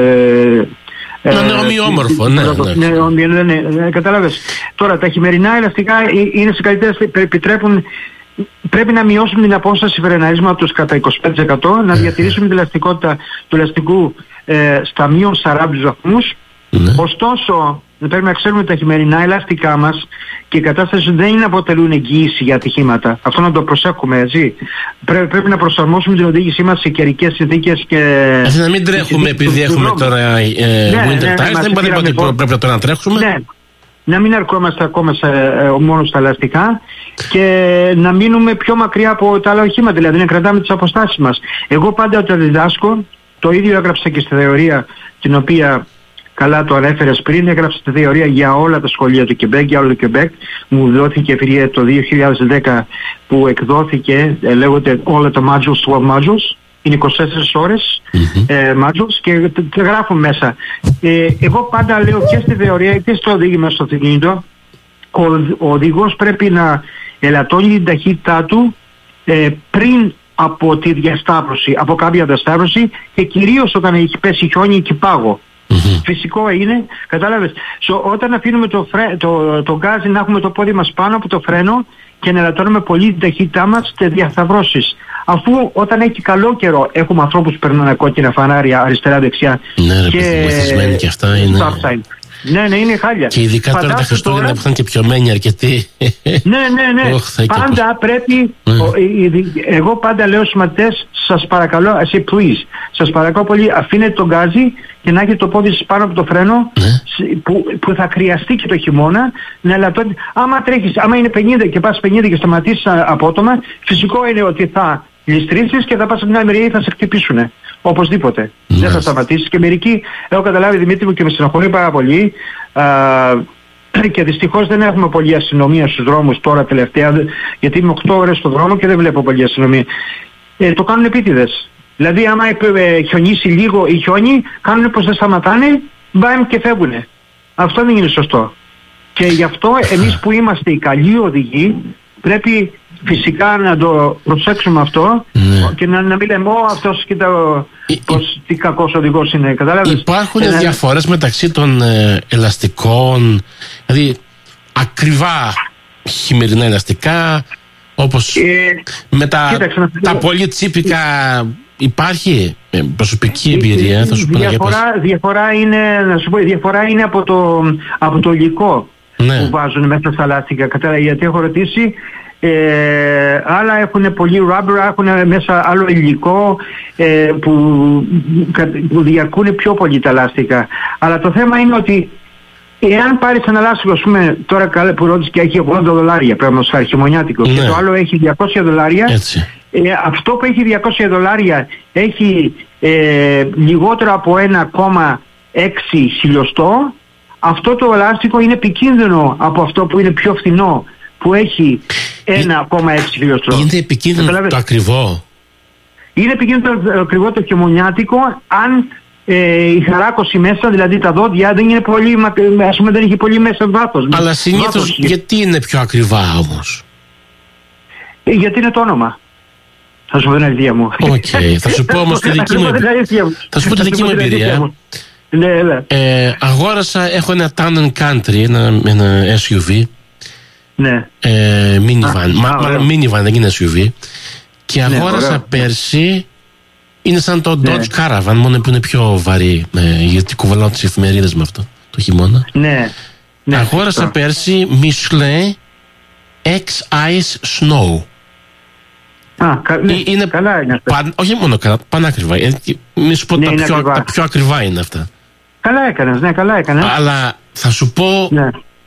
Ε, να είναι ομοιόμορφο, ναι, ναι. Ναι, ναι, ναι, ναι, κατάλαβες. Τώρα, τα χειμερινά ελαστικά είναι σε καλύτερες, επιτρέπουν. Πρέπει να μειώσουμε την απόσταση φρεναρίσματος κατά είκοσι πέντε τοις εκατό, να διατηρήσουμε την ελαστικότητα του ελαστικού ε, στα μείον σαράντα βαθμούς. Ναι. Ωστόσο, πρέπει να ξέρουμε ότι τα χειμερινά ελαστικά μας και η κατάσταση δεν είναι αποτελούν εγγύηση για ατυχήματα. Αυτό να το προσέχουμε, έτσι. Πρέ, πρέπει να προσαρμόσουμε την οδήγησή μας σε καιρικές συνθήκες και... Έτσι να μην τρέχουμε επειδή έχουμε τώρα ε, ναι, winter ναι, tires, δεν είπατε ότι πρέπει τώρα να τρέξουμε. Ναι. Να μην αρκούμαστε ακόμα σε, ε, μόνο στα ελαστικά και να μείνουμε πιο μακριά από τα άλλα οχήματα, δηλαδή να κρατάμε τις αποστάσεις μας. Εγώ πάντα όταν διδάσκω, το ίδιο έγραψα και στη θεωρία, την οποία καλά το ανέφερες πριν, έγραψα τη θεωρία για όλα τα σχολεία του Quebec, για όλο το Quebec. Μου δόθηκε ευκαιρία το δύο χιλιάδες δέκα που εκδόθηκε, ε, λέγονται όλα τα modules, twelve modules. Είναι είκοσι τέσσερις ώρες mm-hmm. ε, modules και τα γράφω μέσα. Ε, εγώ πάντα λέω και στη θεωρία και στο οδήγημα στο αυτοκίνητο, ο, ο οδηγός πρέπει να ελαττώνει την ταχύτητά του ε, πριν από τη διασταύρωση, από κάποια διασταύρωση και κυρίως όταν έχει πέσει χιόνι και πάγο. Mm-hmm. Φυσικό είναι, κατάλαβες. So, όταν αφήνουμε το, φρέ, το, το γκάζι να έχουμε το πόδι μας πάνω από το φρένο και να ελαττώνουμε πολύ την ταχύτητά μας σε διασταυρώσεις. Αφού όταν έχει καλό καιρό έχουμε ανθρώπους που περνάνε κόκκινα φανάρια αριστερά-δεξιά. Ναι, ρε, και... βοηθισμένοι και αυτά είναι. Ναι, ναι, είναι χάλια. Και ειδικά τώρα τα Χριστούγεννα τώρα... που θα είναι και πιωμένοι αρκετοί. Ναι, ναι, ναι. Oh, πάντα πρέπει, mm. ο, εγώ πάντα λέω στους μαθητές, σας παρακαλώ, I say please, σας παρακαλώ πολύ, αφήνετε τον γκάζι και να έχετε το πόδι σας πάνω από το φρένο, mm. που, που θα χρειαστεί και το χειμώνα, να ελαττώνει. Άμα τρέχεις, άμα είναι πενήντα και πας πενήντα και σταματήσεις απότομα, φυσικό είναι ότι θα ληστρίσεις και θα πας από την άλλη μεριά ή θα σε χτυπήσουνε. Οπωσδήποτε. Yes. Δεν θα σταματήσεις. Και μερικοί, έχω καταλάβει Δημήτρη μου και με στενοχωρεί πάρα πολύ, α, και δυστυχώς δεν έχουμε πολλή αστυνομία στους δρόμους τώρα τελευταία, γιατί είμαι οκτώ ώρες στο δρόμο και δεν βλέπω πολλή αστυνομία. Ε, το κάνουν επίτηδες. Δηλαδή άμα ε, χιονίσει λίγο ή χιόνι, κάνουν πως δεν σταματάνε, μπαμ και φεύγουνε. Αυτό δεν είναι σωστό. Και γι' αυτό εμείς που είμαστε οι καλοί οδηγοί, πρέπει φυσικά να το προσέξουμε αυτό, ναι. και να, να μην λέμε «Ω, αυτός κοίτα πως, τι κακός οδηγός είναι». Κατάλαβες? Υπάρχουν ε, διαφορές μεταξύ των ε, ελαστικών, δηλαδή ακριβά χειμερινά ελαστικά, όπως ε, με τα, κοίταξε, τα πολύ τσίπικα, υπάρχει ε, προσωπική εμπειρία, ε, θα σου πω. Διαφορά, διαφορά είναι, να σου πω, διαφορά είναι από το, από το υλικό, ναι. που βάζουν μέσα στα λάστιχα. Κατάλαβες, γιατί έχω ρωτήσει. Ε, άλλα έχουν πολύ rubber, έχουν μέσα άλλο υλικό ε, που, που διακούνε πιο πολύ τα λάστιχα. Αλλά το θέμα είναι ότι εάν πάρεις ένα λάστιχο, ας πούμε, τώρα που ρώτησε και έχει ογδόντα δολάρια, πρέπει να σου χειμωνιάτικο, ναι. και το άλλο έχει διακόσια δολάρια, ε, αυτό που έχει διακόσια δολάρια έχει ε, λιγότερο από ένα κόμμα έξι χιλιοστό, αυτό το λάστιχο είναι επικίνδυνο από αυτό που είναι πιο φθηνό, που έχει ένα κόμμα έξι χιλιοστό. Είναι επικίνδυνο το ακριβό. Είναι επικίνδυνο το ακριβό το χειμωνιάτικο, αν ε, η χαράκωση μέσα, δηλαδή τα δόντια, δεν είναι πολύ, ας πούμε, δεν έχει πολύ μέσα βάθος. Αλλά συνήθως βάθος. Γιατί είναι πιο ακριβά όμως? Ε, γιατί είναι το όνομα. Θα σου πω την αλήθεια μου. Οκ, okay. Θα σου πω όμως τη δική μου Θα σου πω τη δική μου εμπειρία. Ναι, ναι. Ε, αγόρασα, έχω ένα Town and Country, ένα, ένα ες γιου βι. Ναι. Ε, minivan, μα, μα, minivan, δεν είναι ες γιου βι. Και αγόρασα, ναι, πέρσι, είναι σαν το Dodge, ναι, Caravan, μόνο που είναι πιο βαρύ, ε, γιατί κουβαλάω τις εφημερίδες με αυτό. το χειμώνα. Ναι. ναι Αγόρασα αυτό. Πέρσι Michelin X-Ice Snow. Α, κα, ναι, είναι καλά είναι αυτά. Πα, όχι μόνο καλά, πανάκριβα. Μη σου πω ναι, τα, πιο, ακριβά. τα πιο ακριβά είναι αυτά. Καλά έκανες, ναι, καλά έκανες. Αλλά θα σου πω ναι.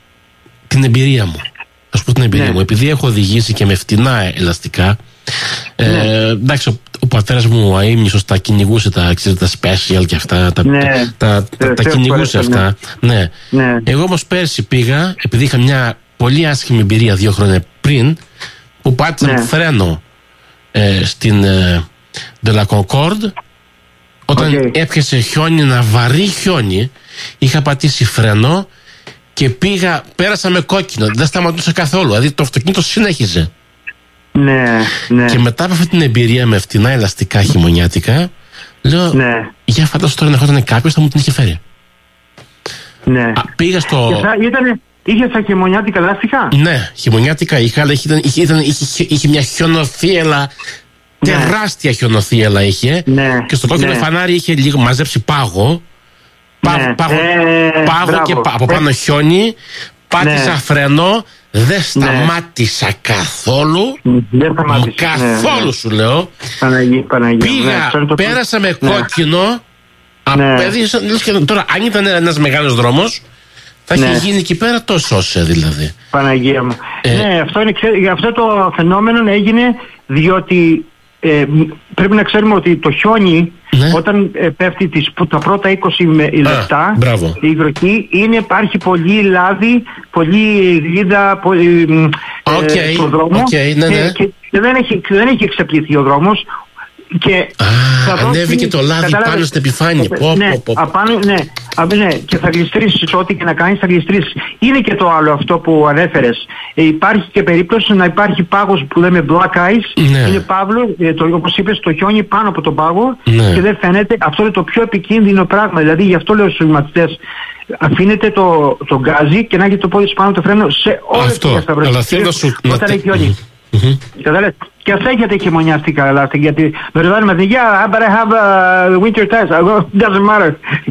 την εμπειρία μου. Θα σου πω την εμπειρία ναι. μου. Επειδή έχω οδηγήσει και με φτηνά ελαστικά. Ε, ναι. Εντάξει, ο, ο πατέρας μου ο αείμνησος τα κυνηγούσε τα, ξέρετε, τα special και αυτά. Τα, ναι. τα, τα, τα, τα κυνηγούσε αυτά. Ναι. Ναι. Ναι. Εγώ όμως πέρσι πήγα, επειδή είχα μια πολύ άσχημη εμπειρία δύο χρόνια πριν, που πάτησα ναι. φρένο ε, στην ε, De la Concorde. Όταν okay. έπιασε χιόνι, ένα βαρύ χιόνι, είχα πατήσει φρένο και πήγα, πέρασα με κόκκινο. Δεν σταματούσα καθόλου. Δηλαδή το αυτοκίνητο συνέχιζε. Ναι, ναι. Και μετά από αυτή την εμπειρία με φτηνά ελαστικά χειμωνιάτικα, λέω, ναι. για φαντάσου τώρα να ερχόταν κάποιος θα μου την είχε φέρει. Ναι. Α, πήγα στο. Και θα, ήτανε, είχε τα χειμωνιάτικα ελαστικά. Ναι, χειμωνιάτικα είχα, αλλά είχε, είχε, είχε, είχε, είχε μια χιονοθύελα. Ναι. Τεράστια χιονοθύελα είχε. Ναι. Και στο κόκκινο ναι. φανάρι είχε λίγο μαζέψει πάγο. Πά, ναι. Πάγο, ε, πάγο μπράβο. Και από πάνω χιόνι. Πάτησα ναι. φρενό. Δεν σταμάτησα ναι. καθόλου. Δεν σταμάτησα. Καθόλου ναι. σου λέω. Παναγί, Παναγί. Πήγα, ναι. πέρασα με ναι. κόκκινο. Ναι. Απέδισα, τώρα, αν ήταν ένας μεγάλος δρόμος, θα ναι. είχε γίνει εκεί πέρα τόσο όσε δηλαδή. Παναγία μου. Ε, ναι, αυτό, είναι, αυτό το φαινόμενο έγινε διότι ε, πρέπει να ξέρουμε ότι το χιόνι ναι. όταν ε, πέφτει τις, τα πρώτα είκοσι λεπτά η βροχή είναι, υπάρχει πολύ λάδι, πολύ γλίδα πολύ, okay, ε, στον δρόμο okay, ναι, ναι. Και, και δεν, έχει, δεν έχει εξαπληθεί ο δρόμος. Και ah, ανέβηκε το λάδι κατάλαβες, πάνω στην επιφάνεια. Πω, ναι, πω, πω. Απάνω, ναι, α, ναι, και θα γλιστρήσεις ό,τι και να κάνεις, θα γλιστρήσεις. Είναι και το άλλο αυτό που ανέφερες. Ε, υπάρχει και περίπτωση να υπάρχει πάγος που λέμε black ice. Ναι. Είναι παύλο, ε, το, όπως είπες, το χιόνι πάνω από τον πάγο ναι. και δεν φαίνεται. Αυτό είναι το πιο επικίνδυνο πράγμα. Δηλαδή γι' αυτό λέω στους μαθητές, αφήνετε το, το γκάζι και να έχετε το πόδι πάνω το φρένο σε όλες τις διασταυρώσεις. Όταν έχει χιόνι. Mm-hmm. Και αυτά έχετε χειμωνιαστικά ελάστικα γιατί με ρωτάνε με την yeah, but I have uh, winter tires. I go, doesn't matter.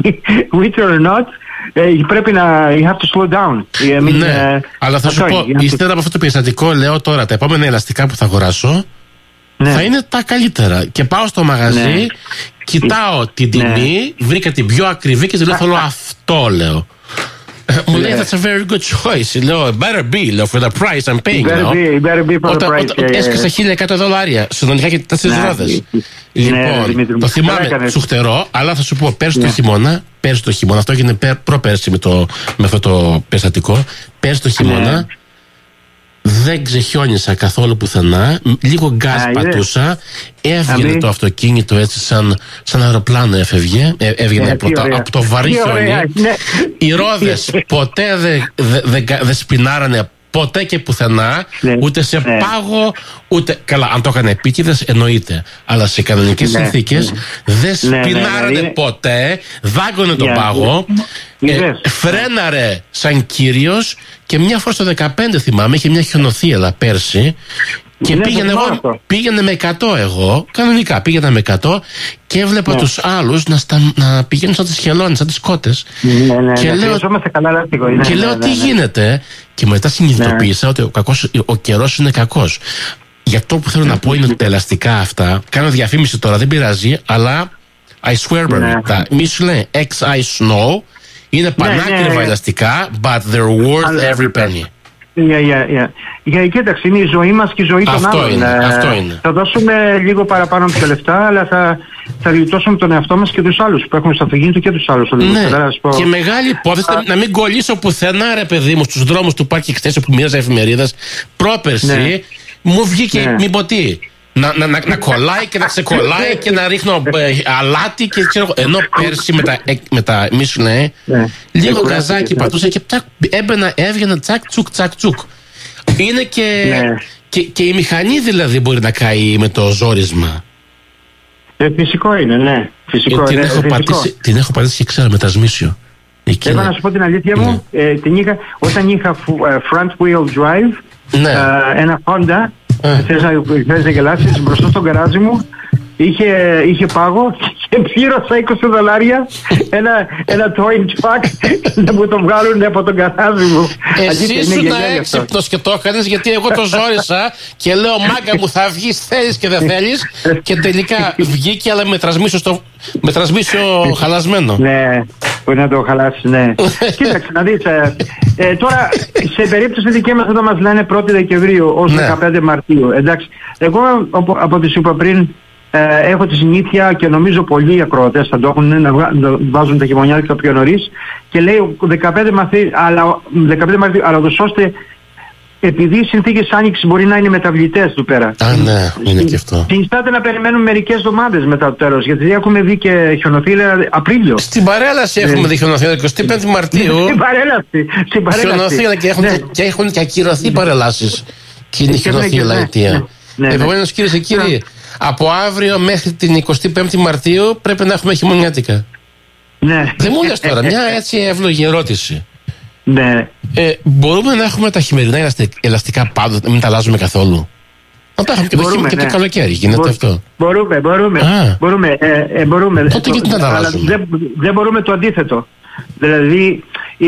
Winter or not, uh, πρέπει να, you have to slow down. I mean, ναι, uh, αλλά θα σου πω, ύστερα από αυτό το περιστατικό λέω τώρα τα επόμενα ελαστικά που θα αγοράσω ναι. θα είναι τα καλύτερα. Και πάω στο μαγαζί, ναι. κοιτάω την τιμή, ναι. βρήκα την πιο ακριβή και δεν θέλω αυτό λέω. Μου λέει, that's a very good choice. Λέω, better be, λέω, for the price I'm paying. Better be, better be for the price. Έσκασα χίλια εκατό δολάρια, συνολικά και τέσσερις ρόδες. Λοιπόν, το θυμάμαι τσουχτερό, αλλά θα σου πω, πέρσι το χειμώνα, πέρσι το χειμώνα, αυτό έγινε προπέρσι με αυτό το περιστατικό, πέρσι το χειμώνα, δεν ξεχιόνισα καθόλου πουθενά, λίγο γκάζ πατούσα, έβγαινε το αυτοκίνητο έτσι σαν, σαν αεροπλάνο έφευγε, έβγαινε από, το, από το βαρύ χιόνι. Οι ρόδες ποτέ δεν δε, δε, δε σπινάρανε ποτέ και πουθενά, ναι, ούτε σε ναι. πάγο, ούτε. Καλά, αν το έκανε επίτηδες εννοείται. Αλλά σε κανονικές ναι. συνθήκες ναι. δεν σπινάρανε ναι, ναι, ναι. ποτέ, δάγκωνε τον yeah. πάγο, yeah. Ε, φρέναρε σαν κύριος και μια φορά στο δεκαπέντε θυμάμαι, είχε μια χιονοθύελα πέρσι. Και πήγαινε, εγώ, πήγαινε με εκατό εγώ, κανονικά πήγαινα με εκατό και έβλεπα ναι. τους άλλους να, στα, να πηγαίνουν σαν τις χελώνες, σαν τις κότες. Ναι, ναι, και ναι, λέω, καλά λάστιχο, ναι, και λέω ναι, ναι, τι ναι. γίνεται. Και μετά συνειδητοποίησα ναι. ότι ο, κακός, ο καιρός είναι κακός. Γι' αυτό που θέλω να πω είναι ότι τα ελαστικά αυτά, κάνω διαφήμιση τώρα, δεν πειράζει, αλλά I swear by ναι. it, τα Michelin X-Ice Snow είναι πανάκριβα ναι, ναι, ναι. ελαστικά, but they're worth every penny. Yeah, yeah, yeah. Για, κοίταξε, είναι η ζωή μας και η ζωή των αυτό άλλων. Είναι, ε, αυτό είναι. Θα δώσουμε λίγο παραπάνω πιο λεφτά, αλλά θα, θα γλιτώσουμε τον εαυτό μας και τους άλλους που έχουμε στο αυτοκίνητο και τους άλλους. Ναι, πω... και μεγάλη υπόθεση α... να μην κολλήσω πουθενά ρε παιδί μου στους δρόμους του πάρκι χθες που μοίραζα εφημερίδες πρόπερση, ναι. μου βγήκε ναι. μη πω τι. Να, να, να, να κολλάει και να ξεκολλάει και να ρίχνω ε, αλάτι και ξέρω. Ενώ πέρσι με τα, με τα Michelin ναι. λίγο γκαζάκι πατούσα και τσακ, έμπαινα, έβγαινα τσακ τσουκ τσακ τσουκ. Είναι και, ναι. και, και η μηχανή δηλαδή μπορεί να καεί με το ζόρισμα. Ε, φυσικό είναι, ναι. Φυσικό, ε, την, ναι, έχω φυσικό. πατήσει, την έχω πατήσει και ξέρω με τα σμίσιο. Έχω να σου πω την αλήθεια μου, ναι. ε, την είχα, όταν είχα front wheel drive, ναι. ε, ένα Honda. Ε. Θες να, θες να γελάσεις, μπροστά στο γκαράζι μου είχε, είχε πάγο και και πλήρωσα είκοσι δολάρια ένα, ένα towing truck να μου το βγάλουν από τον καράζι μου. Εσύ ήσουν έξυπνος και το έκανες, γιατί εγώ το ζόρισα και λέω μάγκα μου θα βγεις, θέλεις και δεν θέλεις, και τελικά βγήκε, αλλά με τρασμίσιο, στο, με τρασμίσιο χαλασμένο. Ναι, μπορεί να το χαλάσει, ναι. Κοίταξε να δεις, ε, ε, τώρα σε περίπτωση δική μας εδώ μας λένε πρώτη Δεκεμβρίου ως ναι. δεκαπέντε Μαρτίου. Εντάξει, εγώ από, από ό,τι σου είπα πριν, ε, έχω τη συνήθεια και νομίζω πολλοί ακροατές θα το έχουν, να, βγα, να βάζουν τα χειμωνιάτικα πιο νωρίς, και λέει δεκαπέντε Μαρτίου, αλλά, δεκαπέντε Μαρτίου, αλλά ώστε επειδή οι συνθήκες άνοιξης μπορεί να είναι μεταβλητές του πέρα. Α, ναι, είναι και αυτό. Συνιστάται να περιμένουμε μερικές εβδομάδες μετά το τέλος, γιατί έχουμε δει και χιονοθύλα Απρίλιο. Στην παρέλαση έχουμε ναι. δει χιονοθύλα εικοστή πέμπτη Μαρτίου. Στην παρέλαση. Στην παρέλαση. Χιονοθύλα και έχουν, ναι. και, έχουν και ακυρωθεί παρελάσεις. Και είναι χιονοθύλα αιτία. Ναι. Ναι, επομένως, κυρίες και κύριοι, ναι. από αύριο μέχρι την εικοστή πέμπτη Μαρτίου πρέπει να έχουμε χειμωνιάτικα. Ναι. Δεν μου λες τώρα, μια έτσι εύλογη ερώτηση. Ναι. Ε, μπορούμε να έχουμε τα χειμερινά ελαστικά πάντοτε, να μην τα αλλάζουμε καθόλου? Να τα έχουμε και, μπορούμε, το, και ναι. το καλοκαίρι, γίνεται Μπο, αυτό? Μπορούμε, μπορούμε. Α. μπορούμε, ε, ε, μπορούμε. Τότε γιατί να τα αλλάζουμε? Δεν, δεν μπορούμε το αντίθετο. Δηλαδή, η,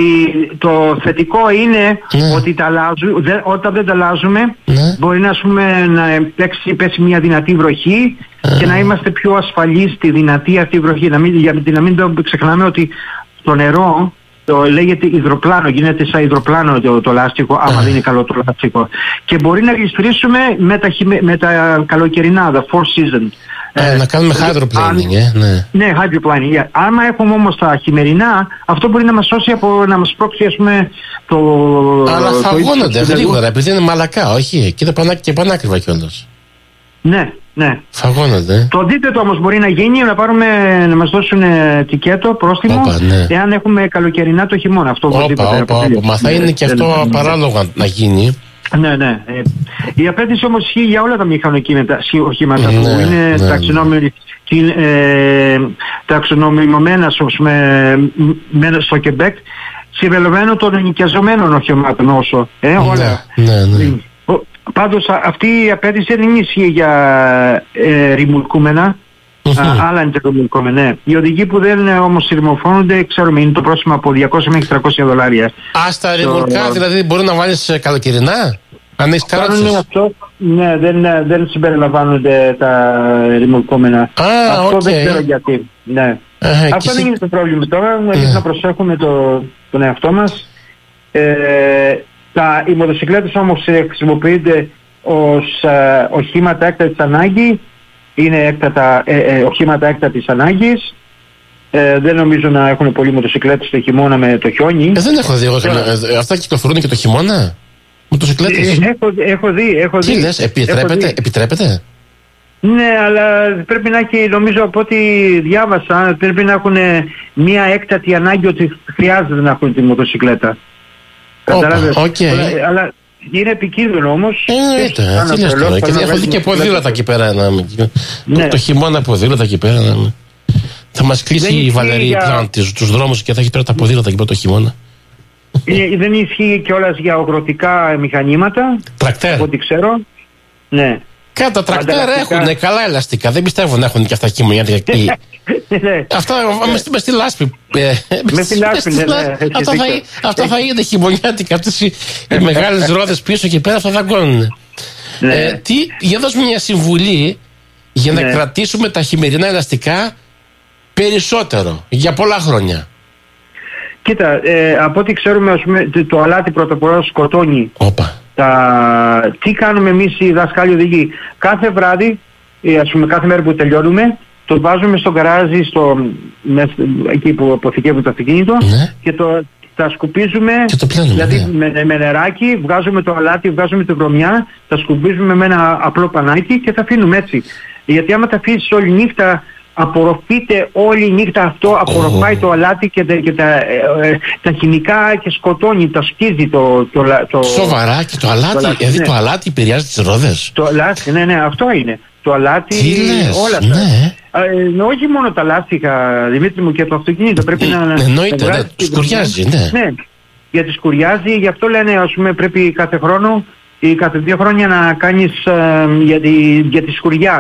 το θετικό είναι ναι. ότι τα αλλάζουμε, δε, όταν δεν τα αλλάζουμε, ναι. μπορεί να, πούμε, να πέσει, πέσει μια δυνατή βροχή Α. και να είμαστε πιο ασφαλείς στη δυνατή αυτή βροχή. Να μην, γιατί να μην το ξεχνάμε ότι το νερό, το λέγεται υδροπλάνο, γίνεται σαν υδροπλάνο το, το λάστιχο, άμα δεν είναι καλό το λάστιχο. Και μπορεί να γλιστρήσουμε με τα, με τα καλοκαιρινά, the four season. Ε, ε, να κάνουμε hydroplaning, ε, ναι. Ναι, hydroplaning. Yeah. Άμα έχουμε όμως τα χειμερινά, αυτό μπορεί να μας σώσει από να μας πρόξει, ας πούμε, το... Αλλά φαγώνονται γρήγορα, επειδή είναι μαλακά, όχι, και, και πανάκριβα κιόλας. Ναι, ναι. Φαγώνονται. Το αντίθετο όμως μπορεί να γίνει, να, πάρουμε, να μας δώσουν τικέτο, πρόστιμο, Οπα, ναι. εάν έχουμε καλοκαιρινά το χειμώνα. Αυτό όπα, όπα, όπα. Μα θα είναι και αυτό απαράλογο να γίνει. Ναι, ναι. Ε, η απέτηση όμως ισχύει για όλα τα μηχανοκίνητα οχήματα που ναι, είναι ναι, ταξινόμοι, ε, ταξινομημένα στο Κεμπέκ, συμπεριλαμβανομένων των ενοικιαζομένων οχημάτων όσο. Ε, ναι, όλα. Ναι, ναι. Πάντως αυτή η απέτηση δεν ισχύει για ε, ρημουλκούμενα, άλλα είναι ρημουλκούμενα. Ναι. Οι οδηγοί που δεν όμως ρημοφώνονται, ξέρουμε, είναι το πρόσημο από διακόσια μέχρι τριακόσια δολάρια. Α, στα ρημουλκά το... δηλαδή μπορεί να βάλεις καλοκαιρινά, αν έχεις καρότσες? Αυτό, ναι, δεν, δεν συμπεριλαμβάνονται τα ρημουλκούμενα. Α, αυτό okay. δεν ξέρω γιατί. Ναι. Α, αυτό δεν είναι το πρόβλημα τώρα, yeah. να προσέχουμε το, τον εαυτό μας. Ε, Τα, οι μοτοσυκλέτες όμως χρησιμοποιούνται ως ε, οχήματα έκτατης ανάγκη, είναι έκτατα, ε, ε, οχήματα έκτατης ανάγκης. Ε, δεν νομίζω να έχουν πολλοί μοτοσυκλέτες το χειμώνα με το χιόνι. Ε, δεν έχω δει εγώ, ε, αυτά κυκλοφορούν και το χειμώνα, μοτοσυκλέτες? Ε, έχω, έχω δει, έχω Τι δει. λες, επιτρέπεται, επιτρέπεται? Ναι, αλλά πρέπει να έχει, νομίζω από ό,τι διάβασα, πρέπει να έχουν μια έκτατη ανάγκη ότι χρειάζεται να έχουν τη μοτοσυκλέτα. Κατάλαβες. Okay. Αλλά, αλλά είναι επικίνδυνο όμως. Εννοείται, τι λες τώρα. Και έχω δει και ποδήλατα εκεί πέρα. Ναι. Το χειμώνα ποδήλατα εκεί πέρα. Θα μας κλείσει η Βαλερή για... πλάν τους δρόμους και θα έχει πέρα τα ποδήλατα εκεί πέρα το χειμώνα. Ε, δεν ισχύει κιόλας για αγροτικά μηχανήματα. Τρακτέρ. Από ό,τι ξέρω. Ναι. Κάτι τα τρακτέρ έχουν καλά ελαστικά. Δεν πιστεύω να έχουν και αυτά χειμωνιάτικα. Αυτά με στη λάσπη. Με στη λάσπη, ναι. Αυτά θα είναι χειμωνιάτικα. Αυτές οι μεγάλες ρόδες πίσω και πέρα, αυτά θα γκώνουν. Για δώσουμε μια συμβουλή για να κρατήσουμε τα χειμερινά ελαστικά περισσότερο, για πολλά χρόνια. Κοίτα, από ό,τι ξέρουμε, το αλάτι πρώτα απ' όλα σκοτώνει. Τα... Τι κάνουμε εμείς οι δασκάλοι οδηγοί? Κάθε βράδυ, ας πούμε κάθε μέρα που τελειώνουμε, το βάζουμε στο γκαράζι, στο... εκεί που αποθηκεύουμε το αυτοκίνητο, ναι. και το... τα σκουπίζουμε, και το πλένουμε, δηλαδή ναι. με, με νεράκι, βγάζουμε το αλάτι, βγάζουμε τη βρωμιά, τα σκουπίζουμε με ένα απλό πανάκι και τα αφήνουμε έτσι. Γιατί άμα τα αφήσεις όλη νύχτα, απορροφείται όλη η νύχτα αυτό, απορροφάει oh. το αλάτι και, τα, και τα, ε, ε, τα χημικά και σκοτώνει, τα σκίζει το... το, το Σοβαρά, και το αλάτι, το αλάτι, δηλαδή ναι. το αλάτι επηρεάζει τις ρόδες? Το αλάτι, ναι, ναι, αυτό είναι. Το αλάτι, τι λες, όλα αυτά. Ναι. Ε, όχι μόνο τα λάστιχα, Δημήτρη μου, και το αυτοκίνητο πρέπει ε, να... Εννοείται, ναι, σκουριάζει, ναι. Ναι, γιατί σκουριάζει, γι' αυτό λένε, ας πούμε, πρέπει κάθε χρόνο ή κάθε δύο χρόνια να κάνεις ε, για, τη, για τη σκουριά.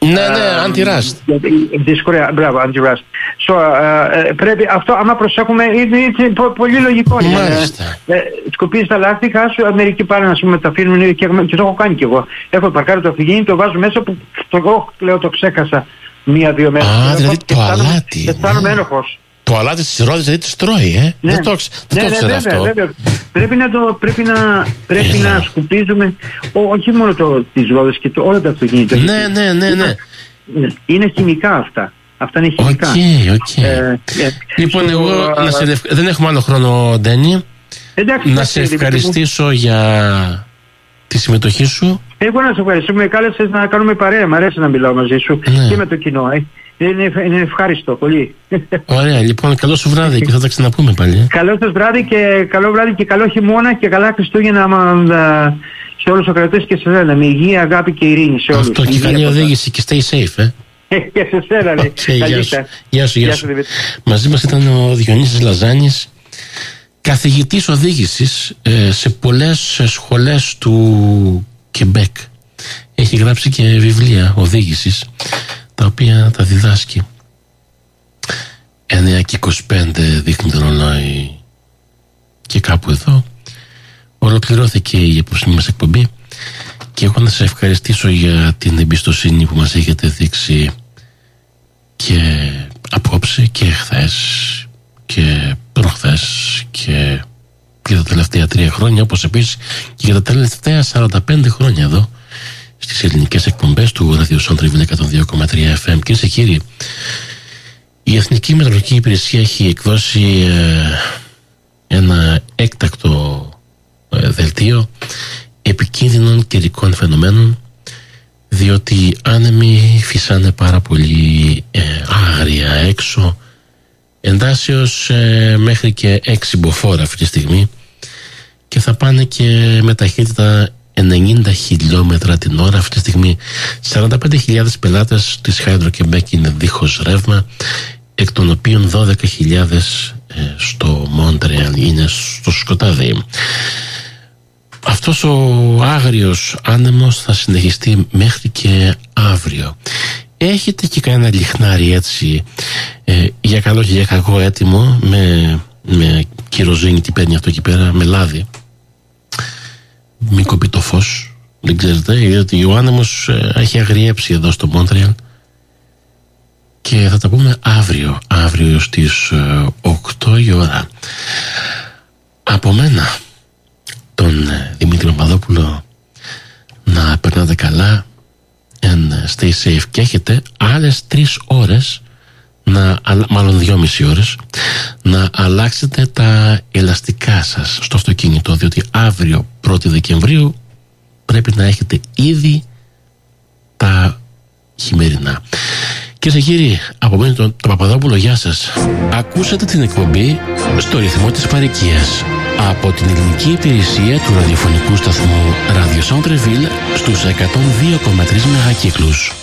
Ναι, ναι, anti-rust. Δυσκολία, μπράβο, anti-rust. So, uh, πρέπει, αυτό άμα προσέχουμε είναι, είναι πολύ λογικό. Μάλιστα. Ε, σκουπίζεις τα λάστιχα σου, μερικοί πάνε να σου μεταφύλουν και, και το έχω κάνει κι εγώ. Έχω παρκάρει το αυτοκίνητο, το βάζω μέσα που το εγώ λέω το ξέχασα μία-δύο μέρες. Α, δηλαδή το αλάτι. Αισθάνομαι ένοχος. Το αλάτι της ρόδης δηλαδή τις τρώει, ε. Ναι. Δεν το, δεν ναι, το ξέρω ναι, βέβαια, αυτό. βέβαια. Πρέπει να, το, πρέπει να, πρέπει να σκουπίζουμε ό, όχι μόνο το, τις ρόδες και το, όλα τα αυτοκίνητα. Ναι, ναι, ναι, ναι. Είναι χημικά αυτά. Αυτά είναι χημικά. Οκ, okay, οκ. Okay. Ε, λοιπόν, εγώ να σε ευ... δεν έχουμε άλλο χρόνο, Ντένι. Εντάξει, να σε ευχαριστήσω μου. για τη συμμετοχή σου. Εγώ να σε ευχαριστήσω. Με κάλεσες να κάνουμε παρέα. Μ' αρέσει να μιλάω μαζί σου ναι. και με το κοινό. Ε. Είναι, είναι ευχάριστο πολύ. Ωραία, λοιπόν, καλό σου βράδυ και θα τα ξαναπούμε πάλι. Καλό σας βράδυ και καλό βράδυ και καλό χειμώνα και καλά Χριστούγεννα σε όλους τους κρατές και σε εσένα. Με υγεία, αγάπη και ειρήνη σε όλους. Αυτό και καλή οδήγηση και stay safe, ε. Και σε εσένα, ναι. Γεια σου, γεια σου, γεια σου. Μαζί μας ήταν ο Διονύσης Λαζάνης, καθηγητής οδήγησης ε, σε πολλές σχολές του Κεμπέκ. Έχει γράψει και βιβλία οδήγησης, τα οποία τα διδάσκει. εννιά και είκοσι πέντε δείχνει το ρολόι και κάπου εδώ ολοκληρώθηκε η επόμενη μας εκπομπή και εγώ να σας ευχαριστήσω για την εμπιστοσύνη που μας έχετε δείξει και απόψε και χθες και προχθές και για τα τελευταία τρία χρόνια, όπως επίσης και για τα τελευταία σαράντα πέντε χρόνια εδώ στις ελληνικές εκπομπές του Radio Centre Ville εκατόν δύο κόμμα τρία εφ εμ. Κυρίες και κύριοι, η Εθνική Μετεωρολογική Υπηρεσία έχει εκδώσει ε, ένα έκτακτο ε, δελτίο επικίνδυνων καιρικών φαινομένων, διότι οι άνεμοι φυσάνε πάρα πολύ ε, άγρια έξω, εντάσσεως ε, μέχρι και έξι μποφόρ αυτή τη στιγμή, και θα πάνε και με ταχύτητα ενενήντα χιλιόμετρα την ώρα. Αυτή τη στιγμή σαράντα πέντε χιλιάδες πελάτες της Hydro Quebec είναι δίχως ρεύμα, εκ των οποίων δώδεκα χιλιάδες ε, στο Μόντρεαλ είναι στο σκοτάδι. Αυτός ο άγριος άνεμος θα συνεχιστεί μέχρι και αύριο. Έχετε και κανένα λιχνάρι έτσι ε, για καλό και για κακό έτοιμο, με, με κυροζίνη, τι παίρνει αυτό εκεί πέρα, με λάδι, μην κοπεί το φως, δεν ξέρετε, γιατί ο άνεμος ε, έχει αγριέψει εδώ στο Μόντρεαλ. Και θα τα πούμε αύριο, αύριο στις ε, οκτώ η ώρα. Από μένα, τον ε, Δημήτρη Παπαδόπουλο, να περνάτε καλά and stay safe, και έχετε άλλες τρεις ώρες να, μάλλον δυόμιση ώρες, να αλλάξετε τα ελαστικά σας στο αυτοκίνητο, διότι αύριο πρώτη Δεκεμβρίου πρέπει να έχετε ήδη τα χειμερινά. Κυρίες και κύριοι, από μένα τον το Παπαδόπουλο, γεια σας. Ακούσατε την εκπομπή στο ρυθμό της παροικίας από την ελληνική υπηρεσία του ραδιοφωνικού σταθμού Radio Centre Ville στους εκατόν δύο κόμμα τρία μεγακύκλους.